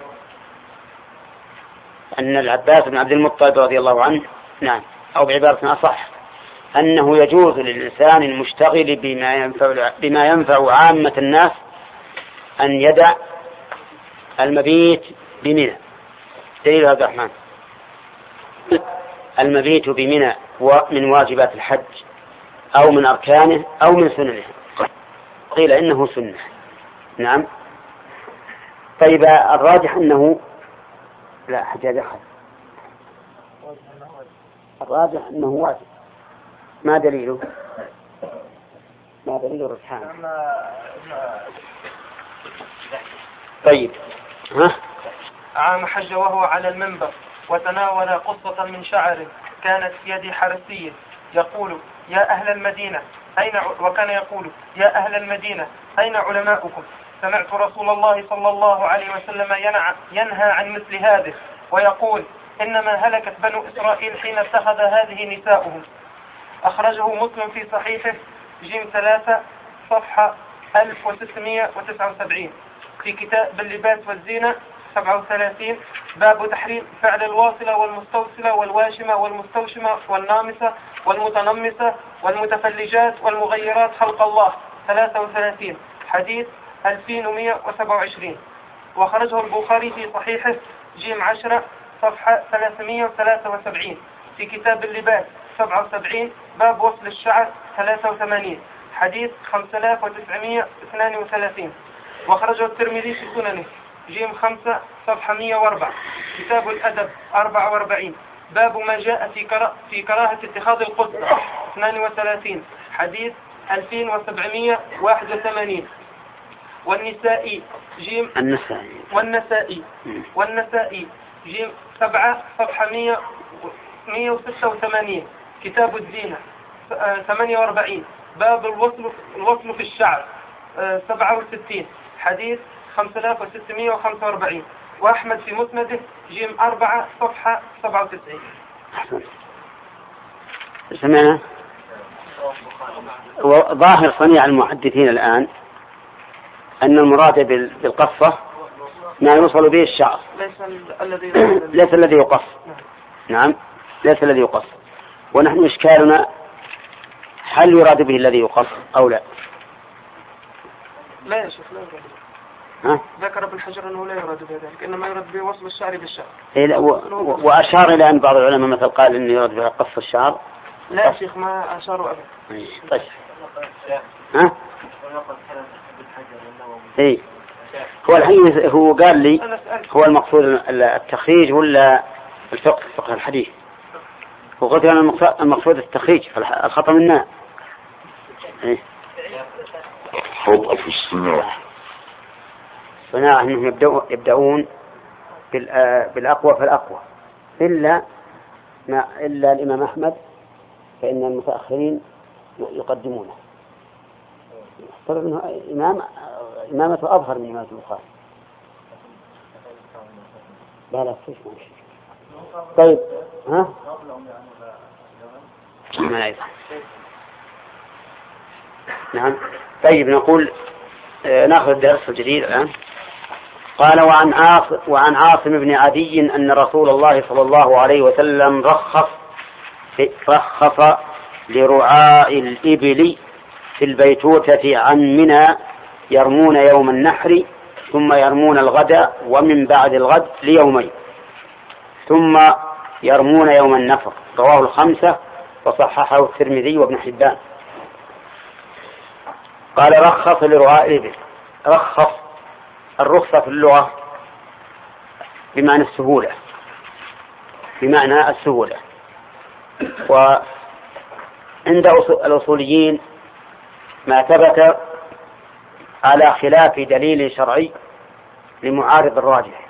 أن العباس بن عبد المطلب رضي الله عنه، نعم، أو بعبارة أصح أنه يجوز للإنسان المشتغل بما ينفع عامة الناس أن يدع المبيت بمنى. دليل هذا الرحمن المبيت بمنى من واجبات الحج أو من أركانه أو من سننه، قيل إنه سنة. نعم. طيب، الراجح أنه لا حجاج أخذ، الراجح أنه واجب. ما دليله؟ ما دليل الرجحان؟ طيب، عام حج وهو على المنبر وتناول قصة من شعر كانت في يد حرسي يقول يا أهل المدينة وكان يقول يا أهل المدينة أين علماؤكم؟ سمعت رسول الله صلى الله عليه وسلم ينهى عن مثل هذه ويقول إنما هلكت بنو إسرائيل حين اتخذ هذه نساؤهم. أخرجه مسلم في صحيحه جيم 3 صفحة 1679 في كتاب اللباس والزينة 37 باب تحريم فعل الواصلة والمستوصلة والواشمة والمستوشمة والنامسة والمتنمسة والمتفلجات والمغيرات خلق الله 33 حديث 2127. وخرجه البخاري في صحيحه جيم 10 صفحة 373 في كتاب اللباس 77 باب وصل الشعر 83 حديث 5932. وخرجه الترمذي في سننه جيم 5 صفحة 104 كتاب الأدب 44 باب ما جاء في كراهة اتخاذ القدس 32 حديث 2781. والنسائي جيم والنسائي جيم 7 صفحة 186 كتاب الزينة 48 باب الوصل في الشعر 67 حديث 5645. وأحمد في مسنده جيم 4 صفحة 97. سمعنا. ظاهر صنيع المحدثين الآن أن المراد بالقصة ما يوصل به الشعر، ليس الذي يقص. نعم، ليس الذي يقص. ونحن إشكالنا هل يراد به الذي يقص أو لا؟ لا يا شيخ لا يراد. ذكر ابن حجر أنه لا يراد بذلك، إنما يراد بوصل الشعر بالشعر. وأشار إلى أن بعض العلماء مثل قال إنه يراد بها قص الشعر. لا يا شيخ ما أشاروا أبدا. طيب. إيه. هو الحين هو قال لي هو المقصود التخريج ولا فقه الحديث؟ وقلت أنا المقصود التخريج الخطأ منها. إيه. خطأ في الصناعة. صناعة أنهم يبدأون بالأقوى فالأقوى إلا الإمام أحمد فإن المتأخرين يقدمونه. طبعا منه إمامته أظهر من إمامة البخاري. لا فيش ماشي. طيب نعم. طيب نقول نأخذ الدرس الجديد الآن. قال وعن عاصم بن عدي أن رسول الله صلى الله عليه وسلم رخص لرعاء الإبل في البيتوتة عن منى يرمون يوم النحر ثم يرمون الغد ومن بعد الغد ليومين ثم يرمون يوم النفر. رواه الخمسة وصححه الترمذي وابن حبان. قال رخص لرعاء الإبل. رخص الرخصة في اللغة بمعنى السهولة. وعند الأصوليين ما ثبت على خلاف دليل شرعي لمعارض الراجح،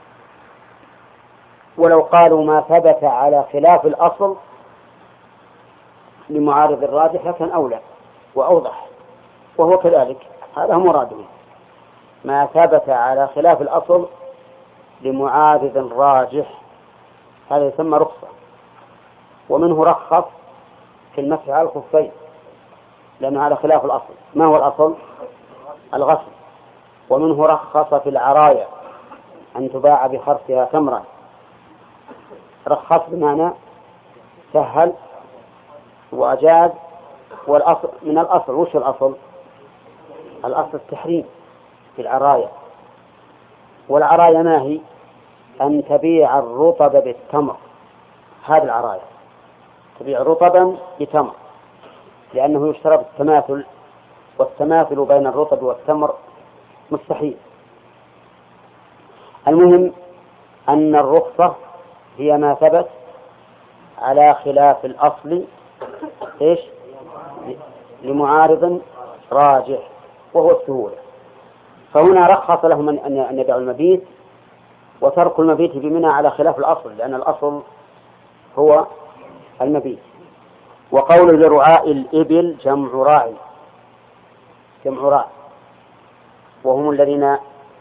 ولو قالوا ما ثبت على خلاف الأصل لمعارض الراجح لكان أولى وأوضح، وهو كذلك. هذا هو مراده. ما ثبت على خلاف الأصل لمعارض الراجح هذا يسمى رخصة. ومنه رخص في المسح على الخفين لأنه على خلاف الأصل. ما هو الأصل؟ الغسل. ومنه رخص في العرايا أن تباع بخرسها تمرا. رخص بمعنى سهل وأجاز. والأصل من الأصل وش الأصل؟ الأصل التحريم في العرايا. والعرايا ما هي؟ أن تبيع الرطب بالتمر. هذه العرايا تبيع رطبا بتمر لأنه يشترط التماثل، والتماثل بين الرطب والتمر مستحيل. المهم أن الرخصة هي ما ثبت على خلاف الأصل لمعارض راجح وهو السهولة. فهنا رخص لهم أن يدعوا المبيت، وترك المبيت بمنى على خلاف الأصل لأن الأصل هو المبيت. وقول لرعاء الإبل جمع راع، وهم الذين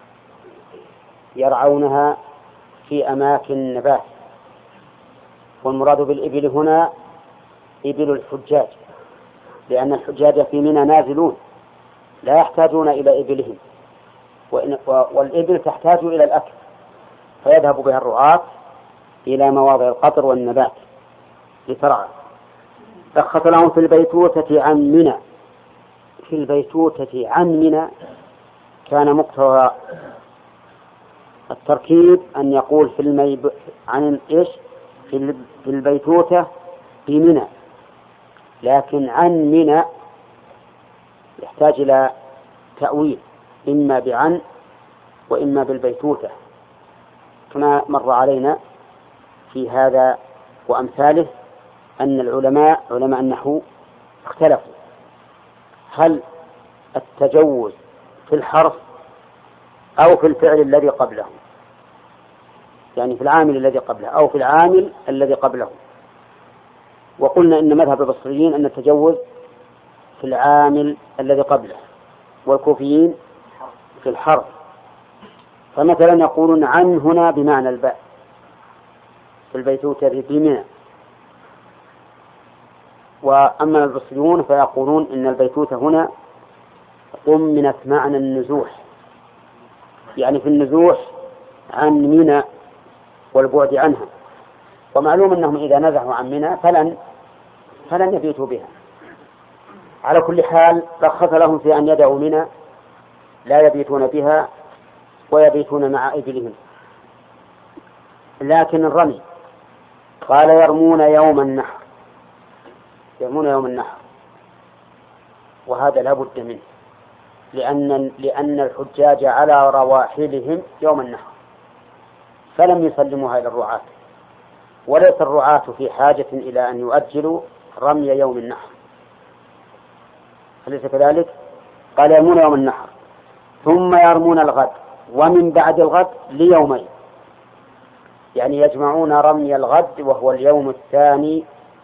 يرعونها في أماكن النبات. والمراد بالإبل هنا إبل الحجاج، لأن الحجاج في منى نازلون لا يحتاجون إلى إبلهم، والإبل تحتاج إلى الأكل، فيذهب بها الرعاة إلى مواضع القطر والنبات لترعى. رخص لهم في البيتوتة عن منى. في البيتوتة عن منى كان مقتضى التركيب أن يقول في البيتوتة بمنى، لكن عن منى يحتاج إلى تأويل إما بعن وإما بالبيتوتة، كما مر علينا في هذا وأمثاله أن علماء النحو اختلفوا هل التجوز في الحرف أو في الفعل الذي قبله، يعني في العامل الذي قبله أو في العامل الذي قبله. وقلنا إن مذهب البصريين أن التجوز في العامل الذي قبله، والكوفيين في الحرف. فمثلا يقولون عن هنا بمعنى الباء في البيتوتة بمنى. وأما البصريون فيقولون إن البيتوتة هنا ضمنت معنى النزوح، يعني في النزوح عن منى والبعد عنها. ومعلوم أنهم إذا نزحوا عن منى فلن يبيتوا بها. على كل حال رخص لهم في أن يدعوا منى لا يبيتون بها ويبيتون مع إبلهم. لكن الرمي قال يرمون يوم النحر، يرمون يوم النحر، وهذا لا بد منه، لأن الحجاج على رواحلهم يوم النحر، فلم يسلموها إلى الرعاة، وليس الرعاة في حاجة إلى أن يؤجلوا رمي يوم النحر، أليس كذلك؟ قال يرمون يوم النحر ثم يرمون الغد، ومن بعد الغد ليومين، يعني يجمعون رمي الغد وهو اليوم الثاني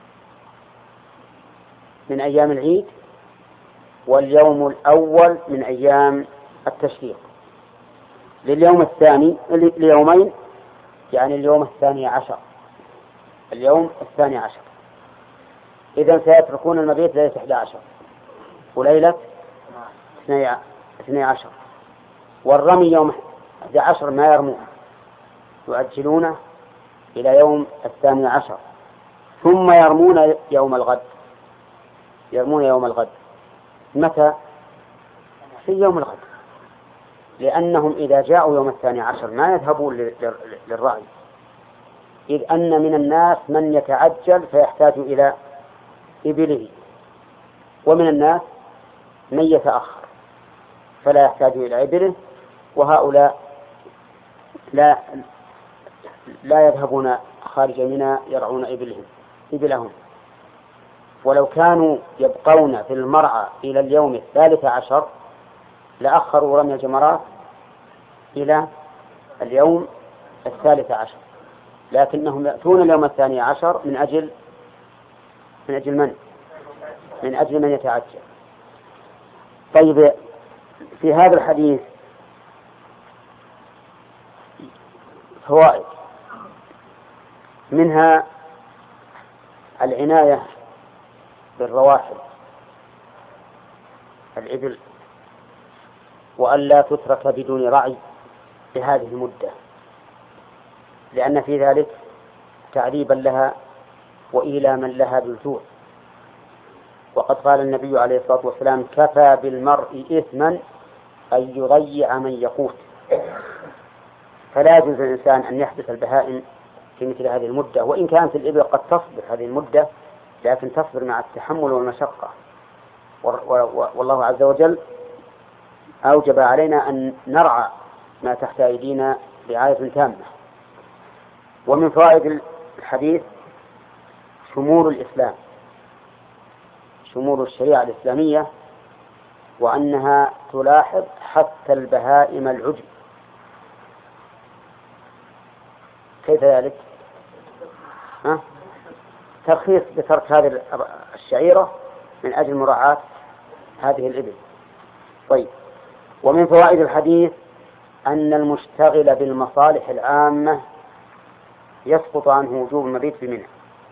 من أيام العيد، واليوم الأول من أيام التشريق، لليوم الثاني ليومين، يعني اليوم الثاني عشر، اليوم الثاني عشر. إذن سيتركون المبيت ليلة 11 وليلة 12، والرمي يوم 11 ما يرمون، يؤجلونه إلى يوم 12، ثم يرمون يوم الغد. يرمون يوم الغد متى؟ في يوم الغد، لأنهم إذا جاءوا يوم 12 ما يذهبون للرعي، إذ أن من الناس من يتعجل فيحتاج إلى إبله، ومن الناس من يتأخر فلا يحتاج إلى إبله، وهؤلاء لا يذهبون خارج منى يرعون إبلهم. ولو كانوا يبقون في المرعى إلى اليوم 13 لأخروا رمي الجمرات إلى اليوم 13، لكنهم يأتون اليوم 12 من أجل من يتعجل. طيب، في هذا الحديث فوائد، منها العناية بالرواحل الإبل، وألا تترك بدون رعي بهذه المدة، لأن في ذلك تعذيبا لها وإيلاما لها بالجوع. وقد قال النبي عليه الصلاة والسلام: كفى بالمرء إثما أن يضيع من يقوت. فلا يجوز للإنسان أن يحبس البهائم في مثل هذه المدة، وإن كانت الإبل قد تصبر هذه المدة، لكن تصبر مع التحمل والمشقة، والله عز وجل أوجب علينا أن نرعى ما تحت أيدينا رعاية تامة. ومن فوائد الحديث شمول الإسلام، شمول الشريعة الإسلامية، وأنها تلاحظ حتى البهائم العجب. كيف ذلك؟ ترخيص بترك هذه الشعيرة من أجل مراعاة هذه الإبل. طيب، ومن فوائد الحديث أن المشتغل بالمصالح العامة يسقط عنه وجوب المبيت بمنى.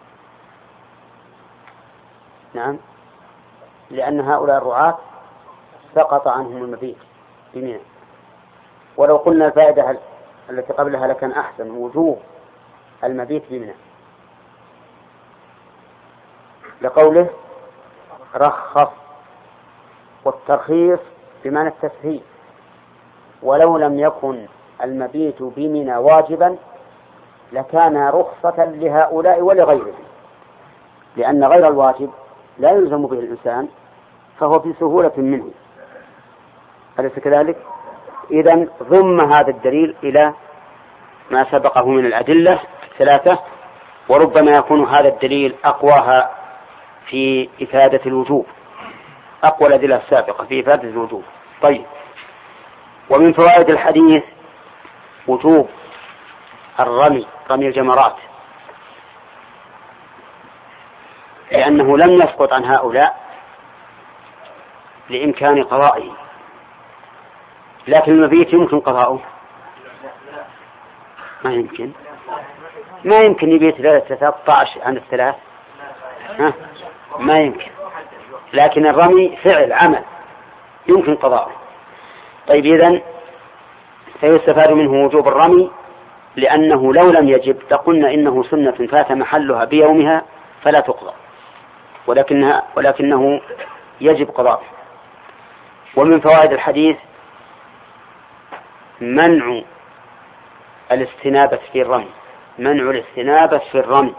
نعم، لأن هؤلاء الرعاة سقط عنهم المبيت بمنى. ولو قلنا الفائدة التي قبلها لكان أحسن، وجوب المبيت بمنى، لقوله رخص، والترخيص بمعنى التسهيل. ولو لم يكن المبيت بمنى واجبا لكان رخصة لهؤلاء ولغيرهم، لأن غير الواجب لا يلزم به الإنسان، فهو في سهولة منه، أليس كذلك؟ إذن ضم هذا الدليل إلى ما سبقه من الأدلة 3، وربما يكون هذا الدليل أقواها في إفادة الوجوب، أقوى الأدلة السابقة في إفادة الوجوب. طيب، ومن فوائد الحديث وجوب رمي الجمرات، لأنه لم يسقط عن هؤلاء لإمكان قضائه، لكن المبيت يمكن قضاؤه؟ ما يمكن يبيت 13 عن 3، ما يمكن. لكن الرمي فعل عمل يمكن قضاؤه. طيب، إذن فيستفاد منه وجوب الرمي، لأنه لو لم يجب لقلنا إنه سنة فات محلها بيومها فلا تقضى، ولكنه يجب قضاءه. ومن فوائد الحديث منع الاستنابة في الرمي، منع الاستنابة في الرمي.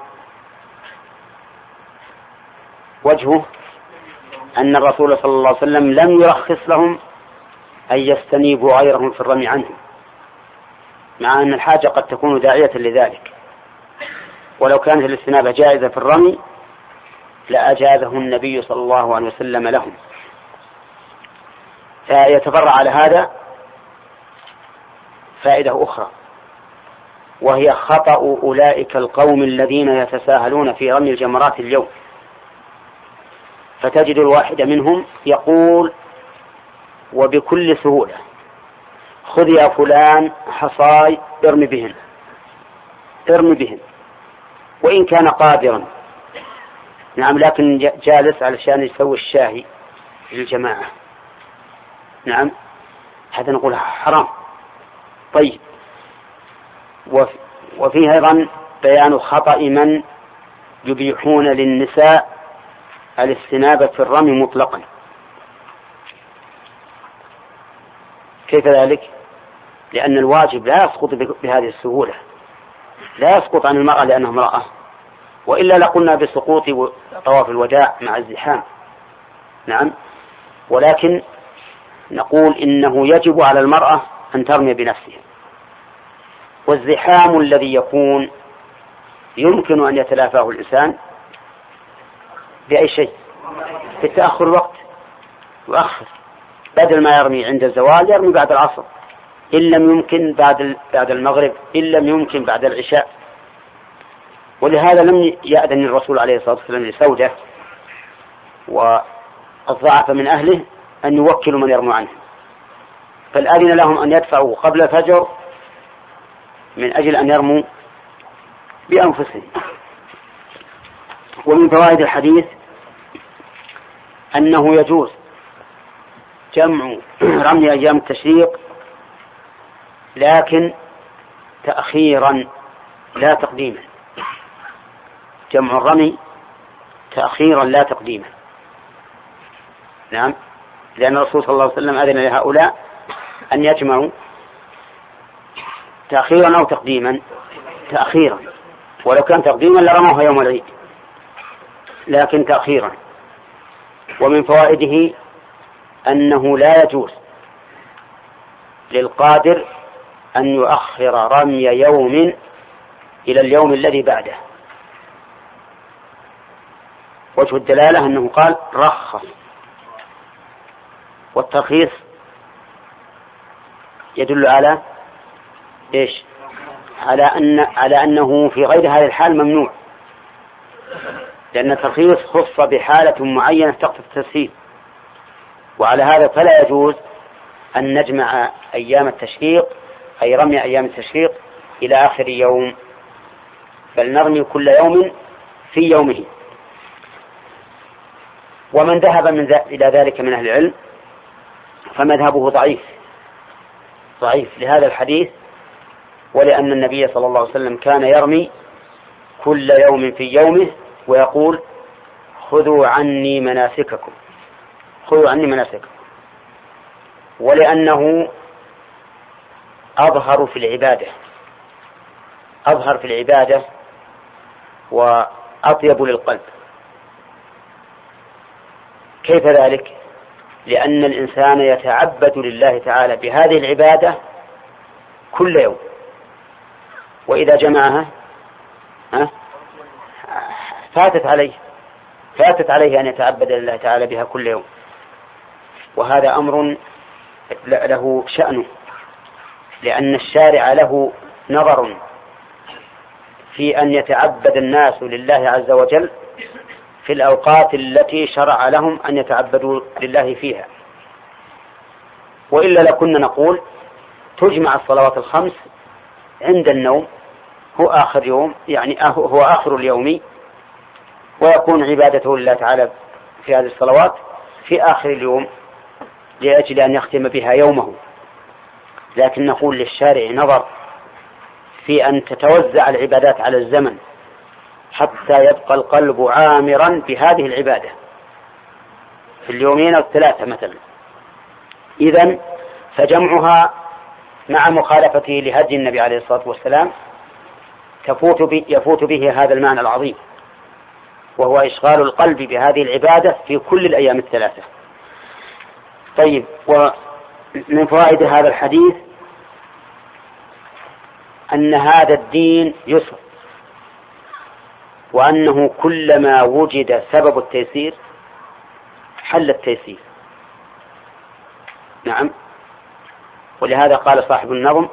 وجهه أن الرسول صلى الله عليه وسلم لم يرخص لهم أن يستنيبوا غيرهم في الرمي عنهم، مع أن الحاجة قد تكون داعية لذلك، ولو كانت الاستنابة جائزة في الرمي لأجازه النبي صلى الله عليه وسلم لهم. فيتفرع على هذا فائدة أخرى، وهي خطأ أولئك القوم الذين يتساهلون في رمي الجمرات اليوم. فتجد الواحد منهم يقول وبكل سهولة: خذ يا فلان حصاي ارمي بهن، ارمي بهن، وإن كان قادرا، نعم، لكن جالس علشان يسوي الشاهي للجماعة، نعم، هذا نقول حرام. طيب، وفيه أيضا بيان خطأ من يبيحون للنساء الاستنابة في الرمي مطلقا. كيف ذلك؟ لأن الواجب لا يسقط بهذه السهولة، لا يسقط عن المرأة لأنها امرأة، وإلا لقلنا بسقوط طواف الوداع مع الزحام، نعم، ولكن نقول إنه يجب على المرأة أن ترمي بنفسها. والزحام الذي يكون يمكن أن يتلافاه الإنسان بأي شيء، بالتأخر الوقت، يؤخر، بدل ما يرمي عند الزوال يرمي بعد العصر، إن لم يمكن بعد المغرب، إن لم يمكن بعد العشاء. ولهذا لم يأذن الرسول عليه الصلاة والسلام لسودة والضعف من أهله أن يوكلوا من يرموا عنه، بل أذن لهم أن يدفعوا قبل الفجر من أجل أن يرموا بأنفسهم. ومن فوائد الحديث أنه يجوز جمع رمي أيام التشريق، لكن تأخيرا لا تقديما، جمع الرمي تأخيرا لا تقديما، نعم، لأن الرسول صلى الله عليه وسلم أذن لهؤلاء أن يجمعوا تأخيرا أو تقديما، تأخيرا، ولو كان تقديما لرموها يوم العيد، لكن تأخيرا. ومن فوائده أنه لا يجوز للقادر أن يؤخر رمي يوم إلى اليوم الذي بعده. وجه الدلالة أنه قال رخص، والترخيص يدل على إيش؟ على أنه في غير هذه الحال ممنوع، لأن الترخيص خص بحالة معينة تقتضي التسهيل، وعلى هذا فلا يجوز أن نجمع أيام التشريق، أي رمي أيام التشريق، إلى آخر يوم، بل نرمي كل يوم في يومه. ومن ذهب إلى ذلك من أهل العلم فمذهبه ضعيف لهذا الحديث، ولأن النبي صلى الله عليه وسلم كان يرمي كل يوم في يومه ويقول خذوا عني مناسككم، خذوا عني مناسككم، ولأنه أظهر في العبادة وأطيب للقلب. كيف ذلك؟ لأن الإنسان يتعبد لله تعالى بهذه العبادة كل يوم، وإذا جمعها فاتت عليه أن يتعبد لله تعالى بها كل يوم. وهذا أمر له شأنه، لأن الشارع له نظر في أن يتعبد الناس لله عز وجل في الأوقات التي شرع لهم أن يتعبدوا لله فيها، وإلا لكنا نقول تجمع الصلوات الخمس عند النوم، هو آخر يوم، يعني هو آخر اليوم، ويكون عبادته لله تعالى في هذه الصلوات في آخر اليوم لأجل أن يختم بها يومه. لكن نقول للشارع نظر في أن تتوزع العبادات على الزمن حتى يبقى القلب عامرا بهذه العبادة في اليومين أو الثلاثة مثلا. إذن فجمعها مع مخالفته لهدي النبي عليه الصلاة والسلام يفوت به هذا المعنى العظيم، وهو إشغال القلب بهذه العبادة في كل الأيام الثلاثة. طيب، ومن فوائد هذا الحديث أن هذا الدين يسر، وأنه كلما وجد سبب التيسير حل التيسير. نعم، ولهذا قال صاحب النظم: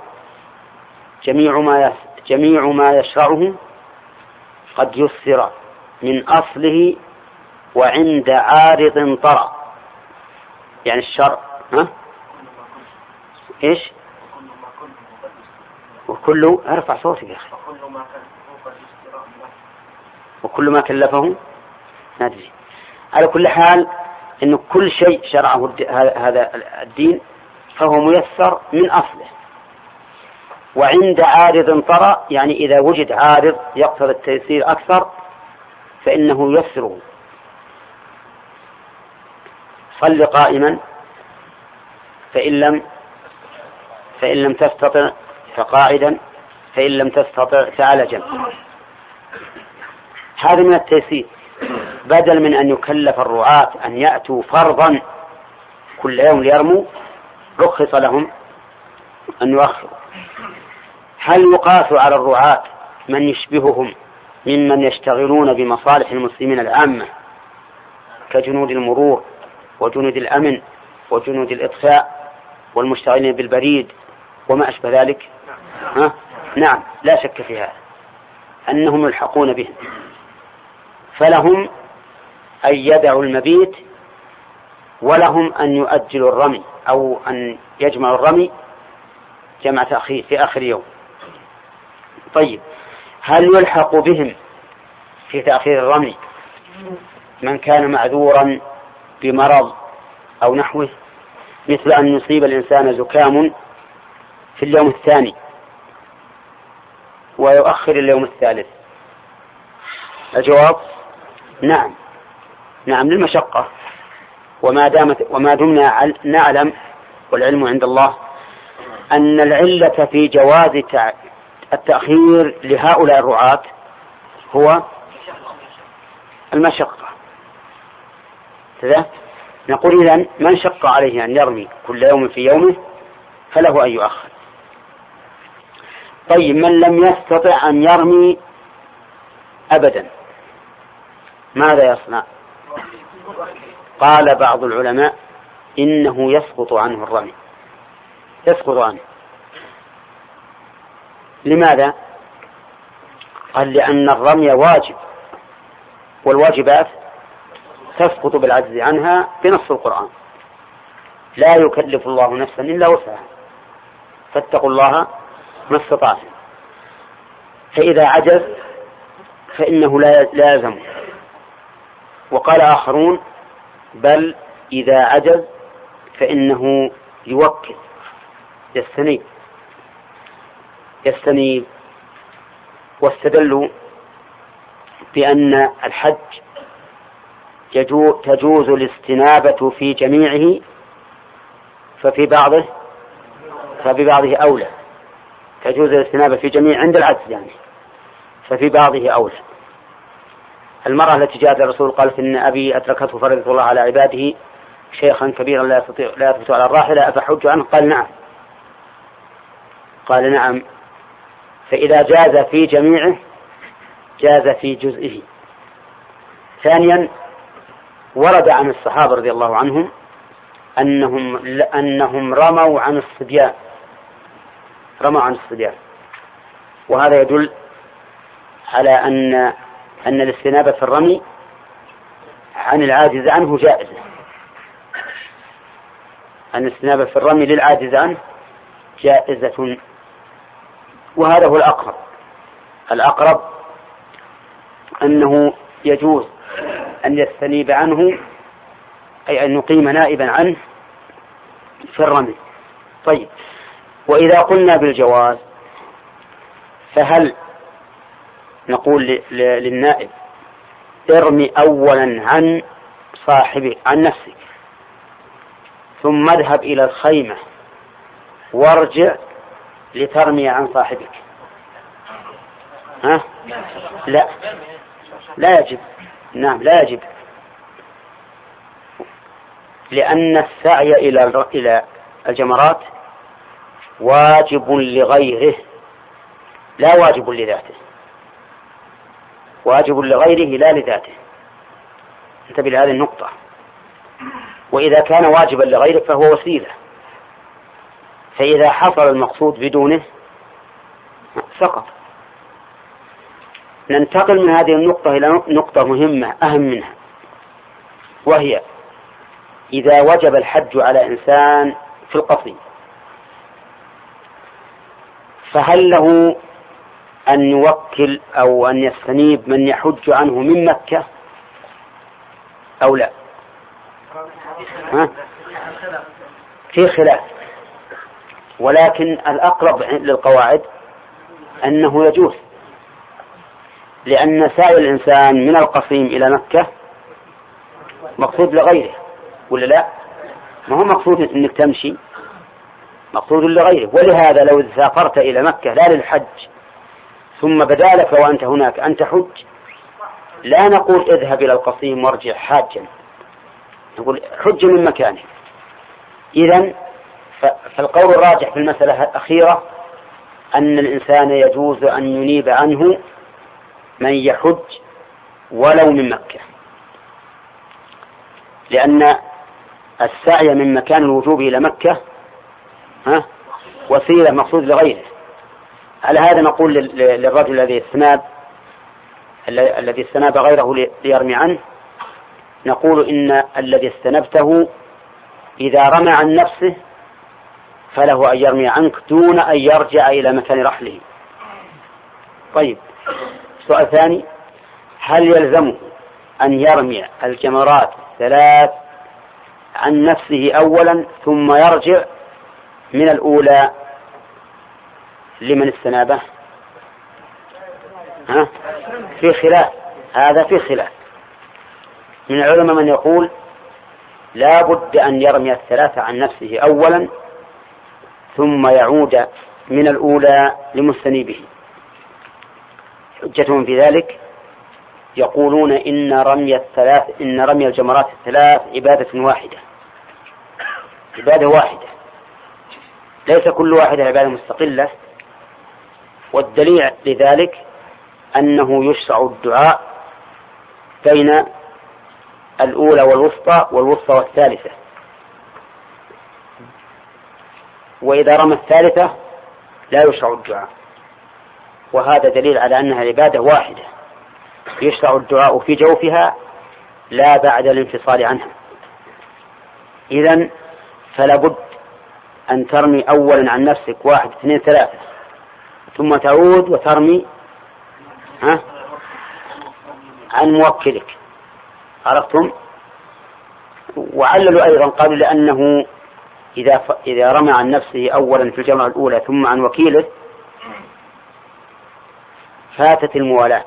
جميع ما يشرعه قد يسر من أصله وعند عارض طرأ. يعني الشرع إيش؟ وكله ارفع صوتك يا أخي. وكل ما كلفه ندري. على كل حال إنه كل شيء شرعه هذا الدين فهو ميسر من أصله، وعند عارض طرأ يعني إذا وجد عارض يقتضي التيسير أكثر فإنه يسره. صل قائما فإن لم تستطع فقاعدا فإن لم تستطع فعلى جنب. هذا من التيسير، بدل من أن يكلف الرعاة أن يأتوا فرضا كل يوم ليرموا، رخص لهم أن يؤخروا. هل يقاس على الرعاة من يشبههم ممن يشتغلون بمصالح المسلمين العامة كجنود المرور وجنود الأمن وجنود الإطفاء والمشتغلين بالبريد وما أشبه ذلك؟ نعم، لا شك في هذا أنهم يلحقون بهم، فلهم أن يدعوا المبيت ولهم أن يؤجلوا الرمي أو أن يجمعوا الرمي جمع تأخير في آخر يوم. طيب، هل يلحق بهم في تأخير الرمي من كان معذورا بمرض أو نحوه، مثل أن يصيب الإنسان زكام في اليوم الثاني ويؤخر اليوم الثالث؟ الجواب نعم للمشقة. وما دمنا نعلم والعلم عند الله أن العلة في جواز التأخير لهؤلاء الرعاة هو المشقة. نقول إذن من شق عليه أن يرمي كل يوم في يومه فله أن يؤخر. طيب، من لم يستطع أن يرمي أبدا ماذا يصنع؟ قال بعض العلماء إنه يسقط عنه الرمي، يسقط عنه. لماذا؟ قال لأن الرمي واجب، والواجبات تسقط بالعجز عنها بنص القرآن: لا يكلف الله نفسا إلا وسعها فاتقوا الله ما استطعتم. فإذا عجز فإنه لا يلزم. وقال آخرون: بل إذا عجز فإنه يوكل، يستنيب. واستدلوا بأن الحج تجوز الاستنابة في جميعه ففي بعضه أولى. تجوز الاستنابة في جميع عند العجز يعني، ففي بعضه أولى. المرأة التي جاءت الرسول قالت إن أبي أتركته فرضة الله على عباده شيخا كبيرا لا يثبت على الراحلة أفحج عنه؟ قال نعم. فإذا جاز في جميعه جاز في جزئه. ثانيا، ورد عن الصحابة رضي الله عنهم أنهم رموا عن الصبيان، وهذا يدل على أن الاستنابة في الرمي عن العاجز عنه جائزة. أن الاستنابة في الرمي للعاجز عنه جائزة، وهذا هو الأقرب أنه يجوز أن يستنيب عنه، أي أن يقيم نائبا عنه في الرمي. طيب، وإذا قلنا بالجواز فهل نقول للنائب ارمي أولا عن صاحبه عن نفسك ثم اذهب إلى الخيمة وارجع لترمي عن صاحبك؟ ها؟ لا يجب. نعم لا يجب، لأن السعي إلى الجمرات واجب لغيره لا واجب لذاته، واجب لغيره لا لذاته. انتبه لهذه النقطة. وإذا كان واجبا لغيره فهو وسيلة، فإذا حصل المقصود بدونه سقط. ننتقل من هذه النقطة إلى نقطة مهمة أهم منها، وهي إذا وجب الحج على إنسان في القصيم فهل له أن يوكل أو أن يستنيب من يحج عنه من مكة أو لا؟ في خلاف، ولكن الأقرب للقواعد أنه يجوز، لأن سعي الإنسان من القصيم إلى مكة مقصود لغيره ولا لا؟ ما هو مقصود أنك تمشي، مقصود لغيره. ولهذا لو سافرت إلى مكة لا للحج ثم بدالك وأنت هناك أن تحج، لا نقول اذهب إلى القصيم وارجع حاجا، نقول حج من مكانه. إذن فالقول الراجح في المسألة الأخيرة أن الإنسان يجوز أن ينيب عنه من يحج ولو من مكة، لأن السعي من مكان الوجوب إلى مكة وسيلة مقصود لغيره. على هذا نقول للرجل الذي استناب غيره ليرمي عنه، نقول إن الذي استنبته إذا رمى عن نفسه فله أن يرمي عنك دون أن يرجع إلى مكان رحله. طيب، سؤال ثاني: هل يلزمه أن يرمي الجمرات 3 عن نفسه أولا ثم يرجع من الأولى لمن استنابه؟ في خلاف، هذا في خلاف من العلماء من يقول لا بد أن يرمي 3 عن نفسه أولا ثم يعود من الأولى لمستنيبه. حجتهم في ذلك يقولون إن رمي الجمرات 3 عبادة واحدة، عبادة واحدة، ليس كل واحدة عبادة مستقلة. والدليل لذلك أنه يشرع الدعاء بين الأولى والوسطى والثالثة، وإذا رمى الثالثة لا يشرع الدعاء، وهذا دليل على أنها عبادة واحدة يشرع الدعاء في جوفها لا بعد الانفصال عنها. إذن فلا بد أن ترمي أولا عن نفسك 1 2 3 ثم تعود وترمي عن موكلك. عرفتم؟ وعللوا أيضا قالوا لأنه إذا رمى عن نفسه أولا في الجمرة الأولى ثم عن وكيله فاتت الموالاة،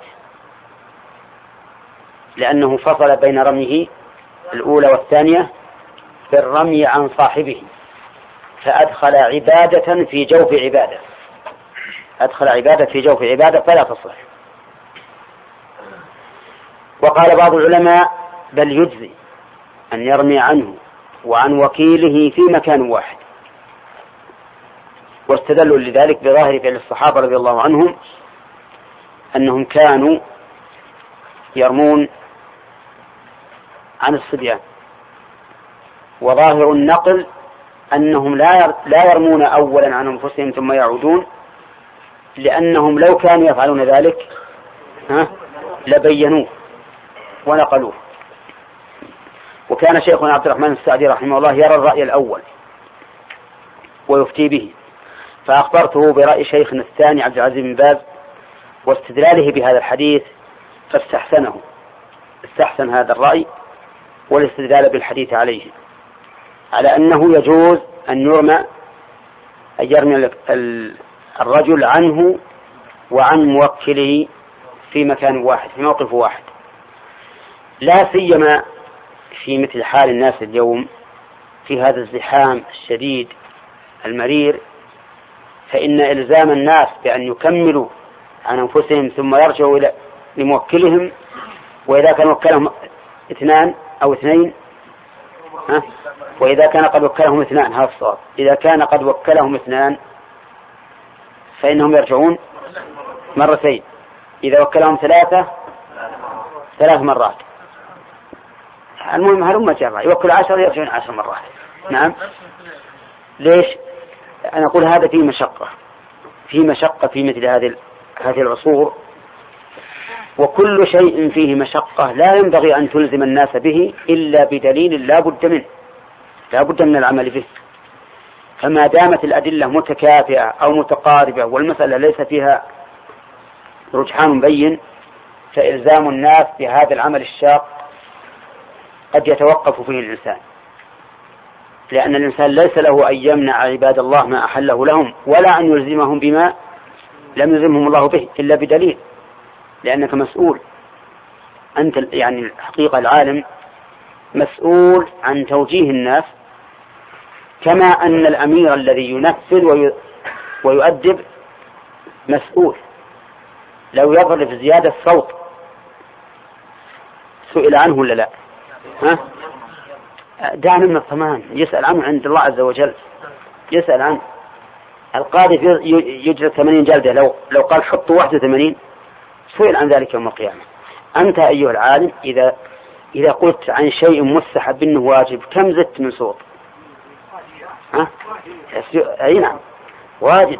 لأنه فصل بين رميه الأولى والثانية بالرمي عن صاحبه، فأدخل عبادة في جوف عبادة، أدخل عبادة في جوف عبادة فلا تصلح. وقال بعض العلماء بل يجزي أن يرمي عنه وعن وكيله في مكان واحد، واستدلوا لذلك بظاهر فعل الصحابة رضي الله عنهم أنهم كانوا يرمون عن الصبيان، وظاهر النقل أنهم لا يرمون أولا عن أنفسهم ثم يعودون، لأنهم لو كانوا يفعلون ذلك لبينوه ونقلوه. وكان شيخنا عبد الرحمن السعدي رحمه الله يرى الرأي الأول ويفتي به، فأخبرته برأي شيخنا الثاني عبد العزيز بن باز واستدلاله بهذا الحديث فاستحسنه، استحسن هذا الرأي والاستدلال بالحديث عليه، على أنه يجوز أن يرمي الرجل عنه وعن موكله في مكان واحد، في موقف واحد، لا سيما في مثل حال الناس اليوم في هذا الزحام الشديد المرير، فإن إلزام الناس بأن يكملوا عن أنفسهم ثم يرجعوا إلى لموكلهم، وإذا كان وكلهم 2 أو 2 وإذا كان قد وكلهم 2 هذا الصواب، إذا كان قد وكلهم 2 فإنهم يرجعون 2 مرة، إذا وكلهم 3 مرات. المهم هلما جرى يوكل 10 يرجعون 10 مرات. نعم. ليش؟ أنا أقول هذا فيه مشقة في مثل هذه العصور، وكل شيء فيه مشقة لا ينبغي أن تلزم الناس به إلا بدليل لا بد من العمل به. فما دامت الأدلة متكافئة أو متقاربة والمسألة ليس فيها رجحان بين، فإلزام الناس بهذا العمل الشاق قد يتوقف فيه الإنسان، لأن الإنسان ليس له أن يمنع عباد الله ما أحله لهم، ولا أن يلزمهم بما لم يلزمهم الله به إلا بدليل، لأنك مسؤول. أنت يعني الحقيقة العالم مسؤول عن توجيه الناس، كما أن الأمير الذي ينفذ ويؤدب مسؤول. لو يضرب زيادة صوت سئل عنه ولا لا؟ دعنا من الطمان، يسأل عنه عند الله عز وجل، يسأل عنه. القاضي يجلد 80 جلدة، لو قال حطوا 81 سئل عن ذلك يوم القيامة. أنت أيها العالم إذا قلت عن شيء مستحب إنه واجب كم زدت من صوت؟ أي نعم واجب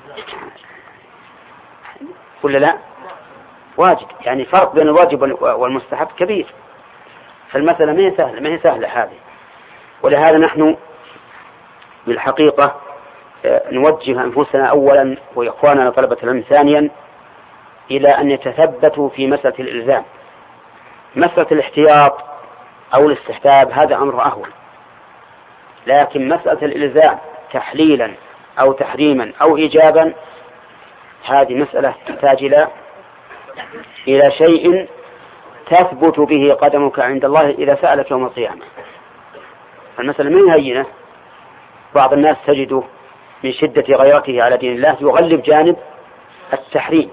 ولا لا؟ واجب، يعني فرق بين الواجب والمستحب كبير. فالمسألة ما هي سهلة هذه. ولهذا نحن بالحقيقة نوجه أنفسنا أولا وإخواننا طلبة العلم ثانيا إلى أن يتثبتوا في مسألة الإلزام. مسألة الاحتياط أو الاستحباب هذا أمر أهون، لكن مسألة الإلزام تحليلا أو تحريما أو إيجابا هذه مسألة تحتاج إلى شيء تثبت به قدمك عند الله إذا سألك يوم القيامة. المسألة من هينة. بعض الناس تجده من شدة غيرته على دين الله يغلب جانب التحريم،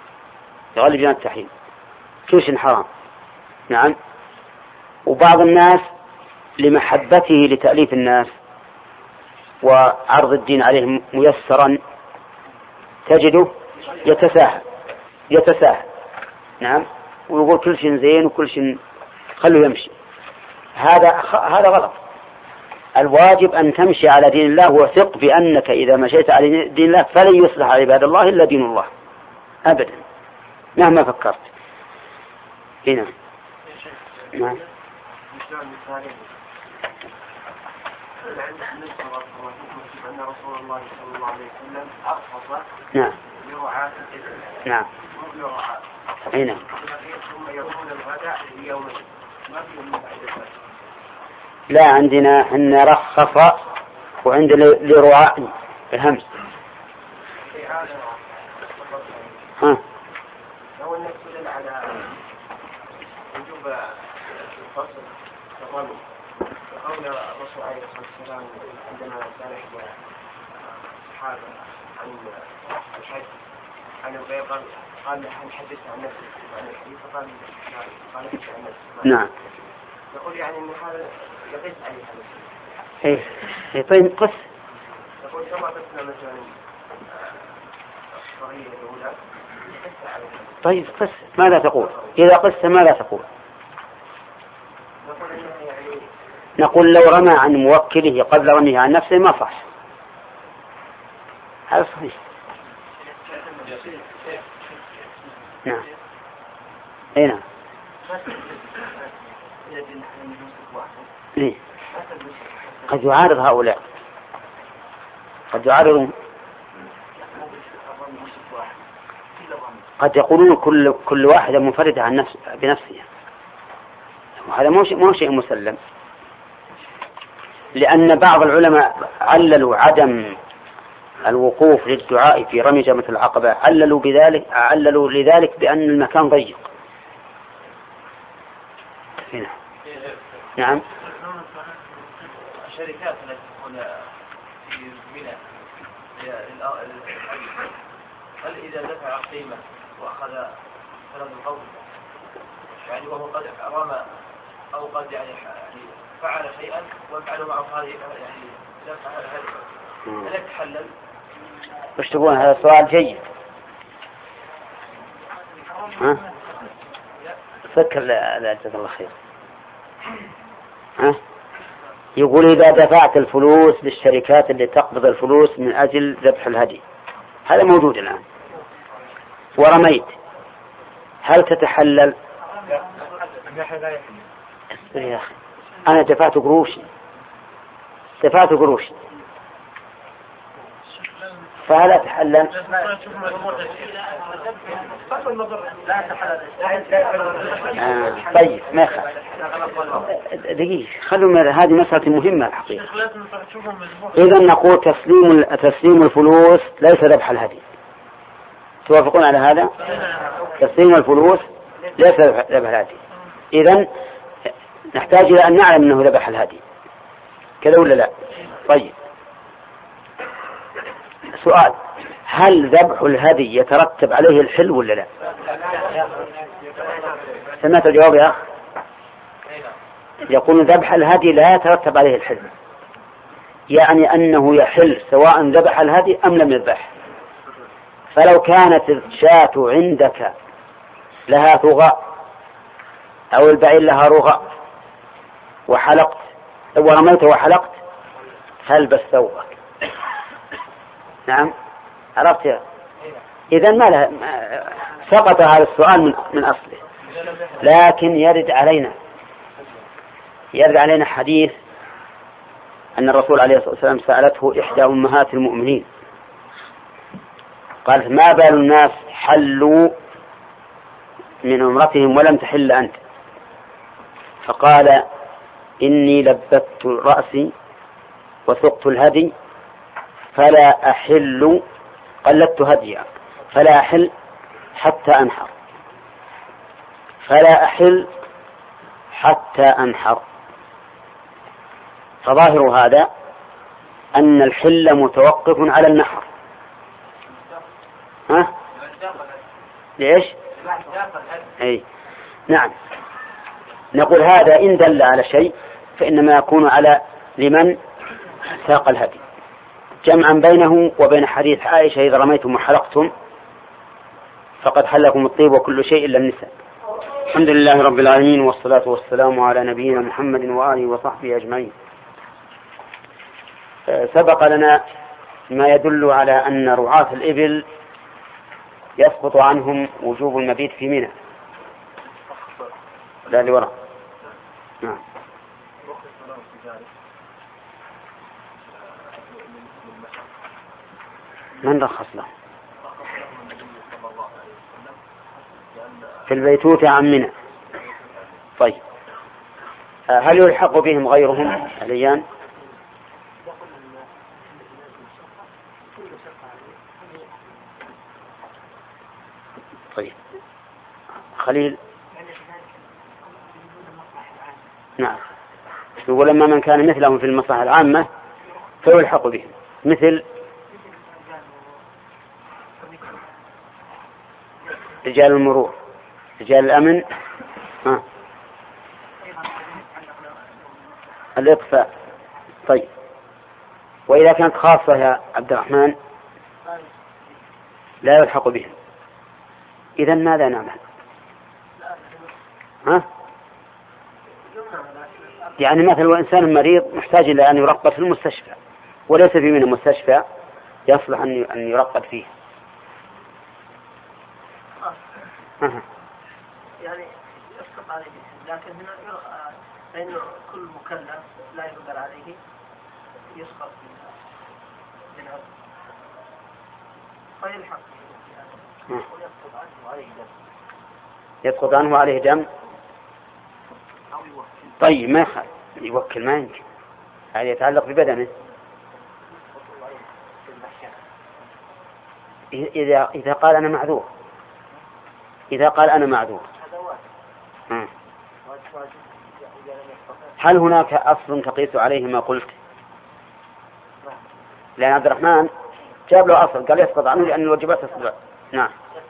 كل شيء حرام. نعم. وبعض الناس لمحبته لتأليف الناس وعرض الدين عليهم ميسرا تجده يتساهل. نعم. ويقول كل شيء زين وكل شيء خلوا يمشي. هذا غلط. الواجب أن تمشي على دين الله وثق بأنك إذا مشيت على دين الله فلن يصلح عباد الله إلا دين الله أبدا مهما فكرت. هنا نعم. أن رسول الله صلى الله عليه وسلم أرخص نعم نعم هنا ثم يكون الغداء في يوم ما في لا عندنا أن رخص وعند لرعاء الهمس. لو أنك تدل على وجوب الفصل تظن فقول الرسول عليه الصلاة والسلام عندما سأل إحدى الصحابة عن الحج عن البيض قال هل حدثت عن نفسك عن الحديث فقال حدثت عن نفسك. نعم. يقول يعني أن هذا يقيس عليه هذا الشيء. إيه طيب قس. يقول كما قسنا مثلا الصغير الأولى يقيس عليه. طيب قس ماذا تقول؟ إذا قست ماذا تقول؟ نقول لو رمى عن موكله قبل رميه عن نفسه ما صح. هذا صحيح. نعم. أي نعم. إيه؟ قد يعارض هؤلاء، قد يعارضون، قد يقولون كل واحدة منفردة عن بنفسها، وهذا مو شيء مسلم، لأن بعض العلماء عللوا عدم الوقوف للدعاء في رمي جمرة العقبة عللوا لذلك بأن المكان ضيق. هنا. نعم. الشركات التي تكون في منى إذا دفع قيمة وأخذ ثمن القوم يعني وهو قد رمى أو قد يعني فعل شيئا ويفعل معه هذه يعني دفع هذا هل يتحلل؟ وش تقول؟ هذا سؤال جيد. ها؟ فكر لا جزاك الله خير. ها؟ يقول إذا دفعت الفلوس للشركات اللي تقبض الفلوس من أجل ذبح الهدي، هذا موجود الآن، ورميت، هل تتحلل؟ يا أخي أنا دفعت قروشي فهل أتحلل؟ طيب ما يخالف. دقيقة خلوا هذه مسألة مهمة الحقيقة. إذا نقول تسليم الفلوس ليس ذبح الهدي. توافقون على هذا؟ تسليم الفلوس ليس ذبح الهدي. إذا نحتاج إلى أن نعلم أنه ذبح الهدي كذا ولا لا؟ طيب سؤال: هل ذبح الهدي يترتب عليه الحل ولا لا؟ سمعت الجواب يا أخ؟ يقول ذبح الهدي لا يترتب عليه الحل، يعني أنه يحل سواء ذبح الهدي أم لم يذبح. فلو كانت الشاة عندك لها ثغاء أو البعير لها رغاء وحلقت ورميت وحلقت فالبس ثوبك. نعم عرفت يا؟ إذن ما له سقط هذا السؤال من أصله. لكن يرد علينا حديث أن الرسول عليه الصلاة والسلام سألته إحدى أمهات المؤمنين قالت: ما بال الناس حلوا من عمرتهم ولم تحل أنت؟ فقال: إني لبت رأسي وسقت الهدي فلا أحل، قلدت هديا فلا أحل حتى أنحر. فظاهر هذا أن الحل متوقف على النحر. ها؟ ليش؟ أي نعم. نقول هذا إن دل على شيء فإنما يكون على لمن ساق الهدي، جمعا بينه وبين حديث عائشة: إذا رميتم وحلقتم فقد حلكم الطيب وكل شيء إلا النساء. الحمد لله رب العالمين، والصلاة والسلام على نبينا محمد وآله وصحبه أجمعين. سبق لنا ما يدل على أن رعاة الإبل يسقط عنهم وجوب المبيت في منى. لا لوراء. نعم. من رخص له في البيتوتة عن منى؟ طيب هل يلحق بهم غيرهم حاليا؟ طيب خليل. نعم. يقول: لما من كان مثلهم في المصلحة العامة فيلحق بهم، مثل رجال المرور، رجال الأمن، الإطفاء. طيب وإذا كانت خاصة يا عبد الرحمن لا يلحق بهم، إذن ماذا نعمل؟ يعني مثل وإنسان مريض محتاج إلى أن يرقد في المستشفى وليس في من المستشفى يصلح أن يرقد فيه. يعني يسقط عليه، لكن هنا لأنه كل مكلف لا يقدر عليه يسقط بالعرض فيلحق يسقط عنه عليه دم. طيب ما يوكل، ما يمكن، هذا يتعلق ببدنه. إذا قال أنا معذور، هل هناك أصل تقيس عليه ما قلت؟ لأن عبد الرحمن جاب له أصل قال يسقط عنه لأن الواجبات تسقط نعم.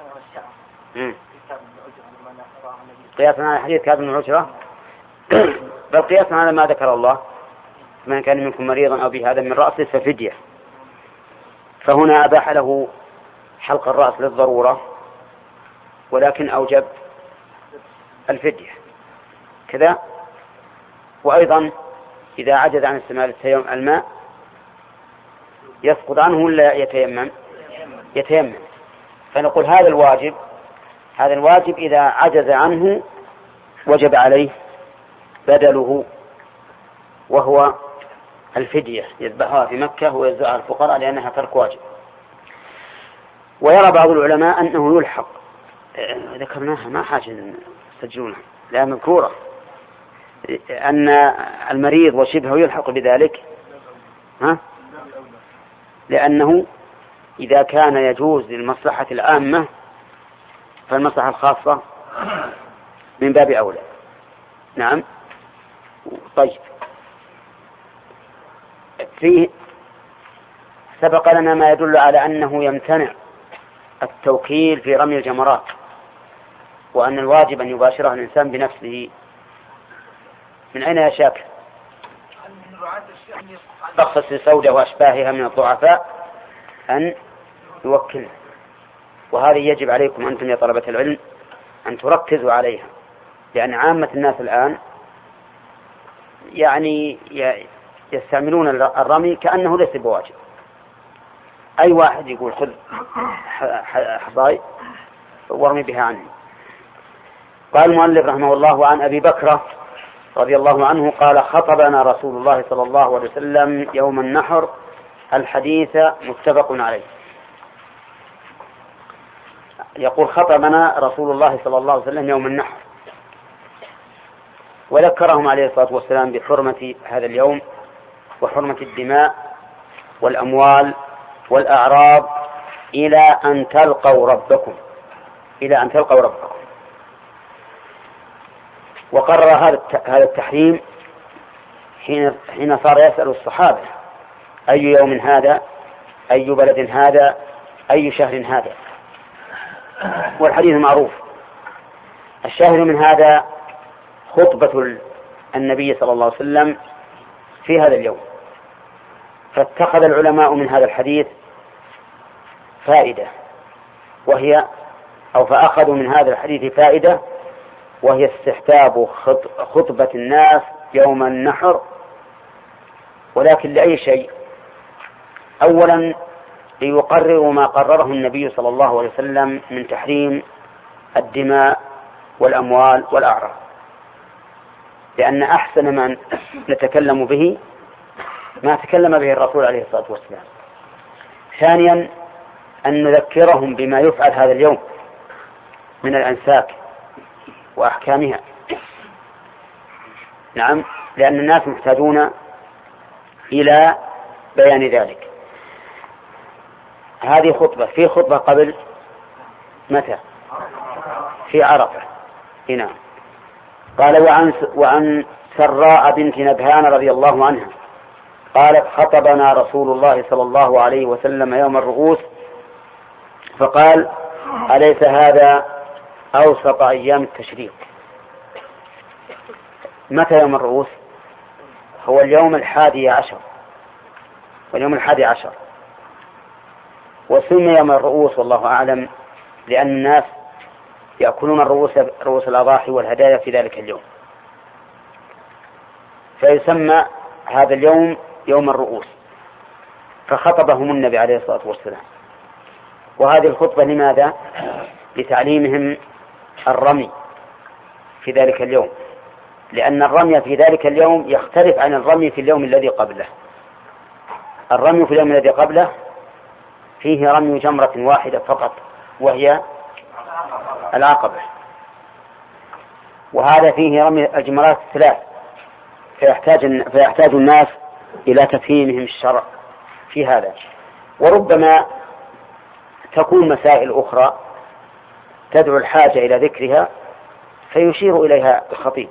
قياسا على حديث كعب بن عجرة بل قياسا على ما ذكر الله من كان منكم مريضا أو به هذا من رأسه ففدية. فهنا أباح له حلق الرأس للضرورة ولكن أوجب الفدية كذا. وأيضا إذا عجز عن استعمال الماء يسقط عنه ولا يتيمم. فنقول هذا الواجب إذا عجز عنه وجب عليه بدله وهو الفدية يذبحها في مكة ويوزعها الفقراء لأنها ترك واجب. ويرى بعض العلماء أنه يلحق، ذكرناها ما حاجة تسجلونها لا مذكورة، أن المريض وشبهه يلحق بذلك لأنه إذا كان يجوز للمصلحة العامة فالمصلحة الخاصة من باب أولى. نعم. طيب، فيه سبق لنا ما يدل على أنه يمتنع التوكيل في رمي الجمرات، وأن الواجب أن يباشرها الإنسان بنفسه. من أين يشاك؟ تخصص السودة وأشباهها من الضعفاء أن يوكل، وهذه يجب عليكم أنتم يا طلبة العلم أن تركزوا عليها، لأن عامة الناس الآن يعني يستعملون الرمي كأنه ليس بواجب. أي واحد يقول خذ حصاي وارمي بها عني. قال المؤلف رحمه الله: وعن أبي بكرة رضي الله عنه قال: خطبنا رسول الله صلى الله عليه وسلم يوم النحر. الحديث متفق عليه. يقول: خطبنا رسول الله صلى الله عليه وسلم يوم النحر، وذكرهم عليه الصلاة والسلام بحرمة هذا اليوم وحرمة الدماء والأموال والأعراض إلى أن تلقوا ربكم، وقرر هذا التحريم حين صار يسأل الصحابة: أي يوم هذا؟ أي بلد هذا؟ أي شهر هذا؟ والحديث معروف. الشاهد من هذا خطبة النبي صلى الله عليه وسلم في هذا اليوم، فاتخذ العلماء من هذا الحديث فائدة، فأخذوا من هذا الحديث فائدة، وهي استحباب خطبة الناس يوم النحر. ولكن لأي شيء؟ أولا ليقرروا ما قرره النبي صلى الله عليه وسلم من تحريم الدماء والأموال والأعراض، لأن أحسن ما نتكلم به ما تكلم به الرسول عليه الصلاة والسلام. ثانيا أن نذكرهم بما يفعل هذا اليوم من الأنساك وأحكامها. نعم، لأن الناس محتاجون إلى بيان ذلك. هذه خطبة. في خطبة قبل متى؟ في عرفة. هنا قال: وعن سراء بنت نبهان رضي الله عنها قالت: خطبنا رسول الله صلى الله عليه وسلم يوم الرؤوس فقال: أليس هذا أوسط أيام التشريق؟ متى يوم الرؤوس؟ هو اليوم 11، واليوم 11 وسمي يوم الرؤوس والله أعلم لأن الناس يأكلون رؤوس الأضاحي والهدايا في ذلك اليوم، فيسمى هذا اليوم يوم الرؤوس. فخطبهم النبي عليه الصلاة والسلام. وهذه الخطبة لماذا؟ لتعليمهم الرمي في ذلك اليوم، لأن الرمي في ذلك اليوم يختلف عن الرمي في اليوم الذي قبله. الرمي في اليوم الذي قبله فيه رمي جمرة واحدة فقط وهي العقبة، وهذا فيه رمي الجمرات 3، فيحتاج الناس إلى تفهيمهم الشرع في هذا. وربما تكون مسائل أخرى تدعو الحاجة إلى ذكرها فيشير إليها الخطيب.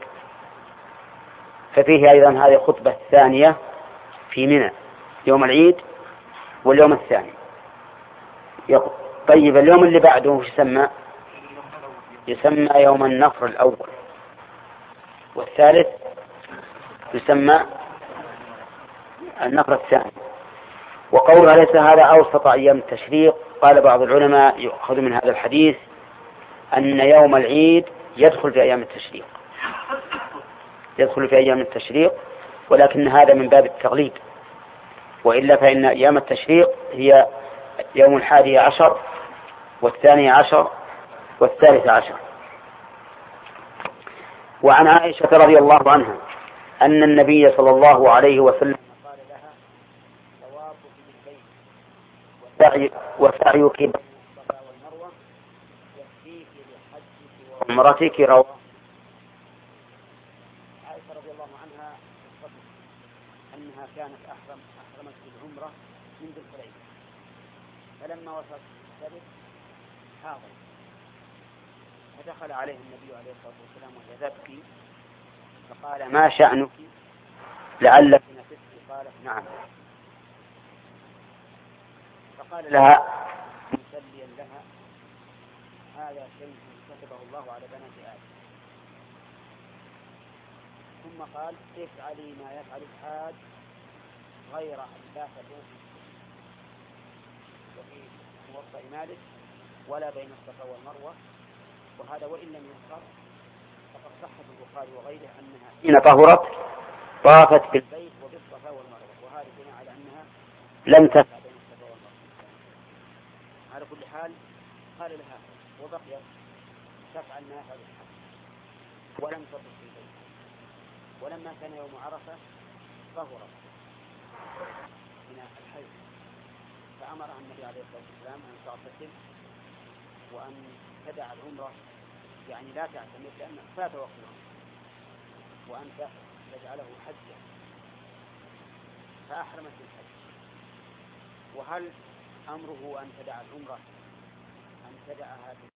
ففيه أيضا هذه الخطبة الثانية في منى يوم العيد واليوم الثاني. طيب اليوم اللي بعده وش يسمى؟ يسمى يوم النفر الأول، والثالث يسمى النفر الثاني. وقولها ليس هذا أوسط أيام التشريق، قال بعض العلماء يؤخذ من هذا الحديث أن يوم العيد يدخل في أيام التشريق، يدخل في أيام التشريق، ولكن هذا من باب التغليب، وإلا فإن أيام التشريق هي يوم 11 و12 و13. وعن عائشة رضي الله عنها أن النبي صلى الله عليه وسلم قال لها: طوافك بالبيت وسعيك بين الصفا والمروة يكفيك لحجك وعمرتك. رواه. عائشة رضي الله عنها أنها كانت أحرمت بالعمرة من ذي الحليفة، فلما وصلت السبت حاضر، فدخل عليه النبي عليه الصلاة والسلام وهي تبكي، فقال: ما شأنك؟ لعلك نفست؟ قالت: نعم. فقال لها مسليا لها: هذا شيء كتبه الله على بنات آدم. ثم قال: افعلي ما يفعل الحاج غير أن لا تطوفي. وفي موطأ مالك: ولا بين الصفا والمروة. وهذا وإن لم يذكر فقد صح في البخاري وغيره أنها حين طهرت طافت بالبيت وبالصفا والمروة، وهذا دليل على أنها لم تفعل بين الصفا والمروة. على كل حال قال لها: وبقي تفعل ما يفعل الحج، ولم تطف في البيت. ولما كان يوم عرفة طهرت من الحج، فأمرها النبي عليه الصلاة والسلام أن تعتزل وأن تدع العمرة، يعني لا تعتمد لأن فات وقت العمرة، وأن تجعله حجا، فأحرمت الحج. وهل أمره أن تدع العمرة أن تدعها في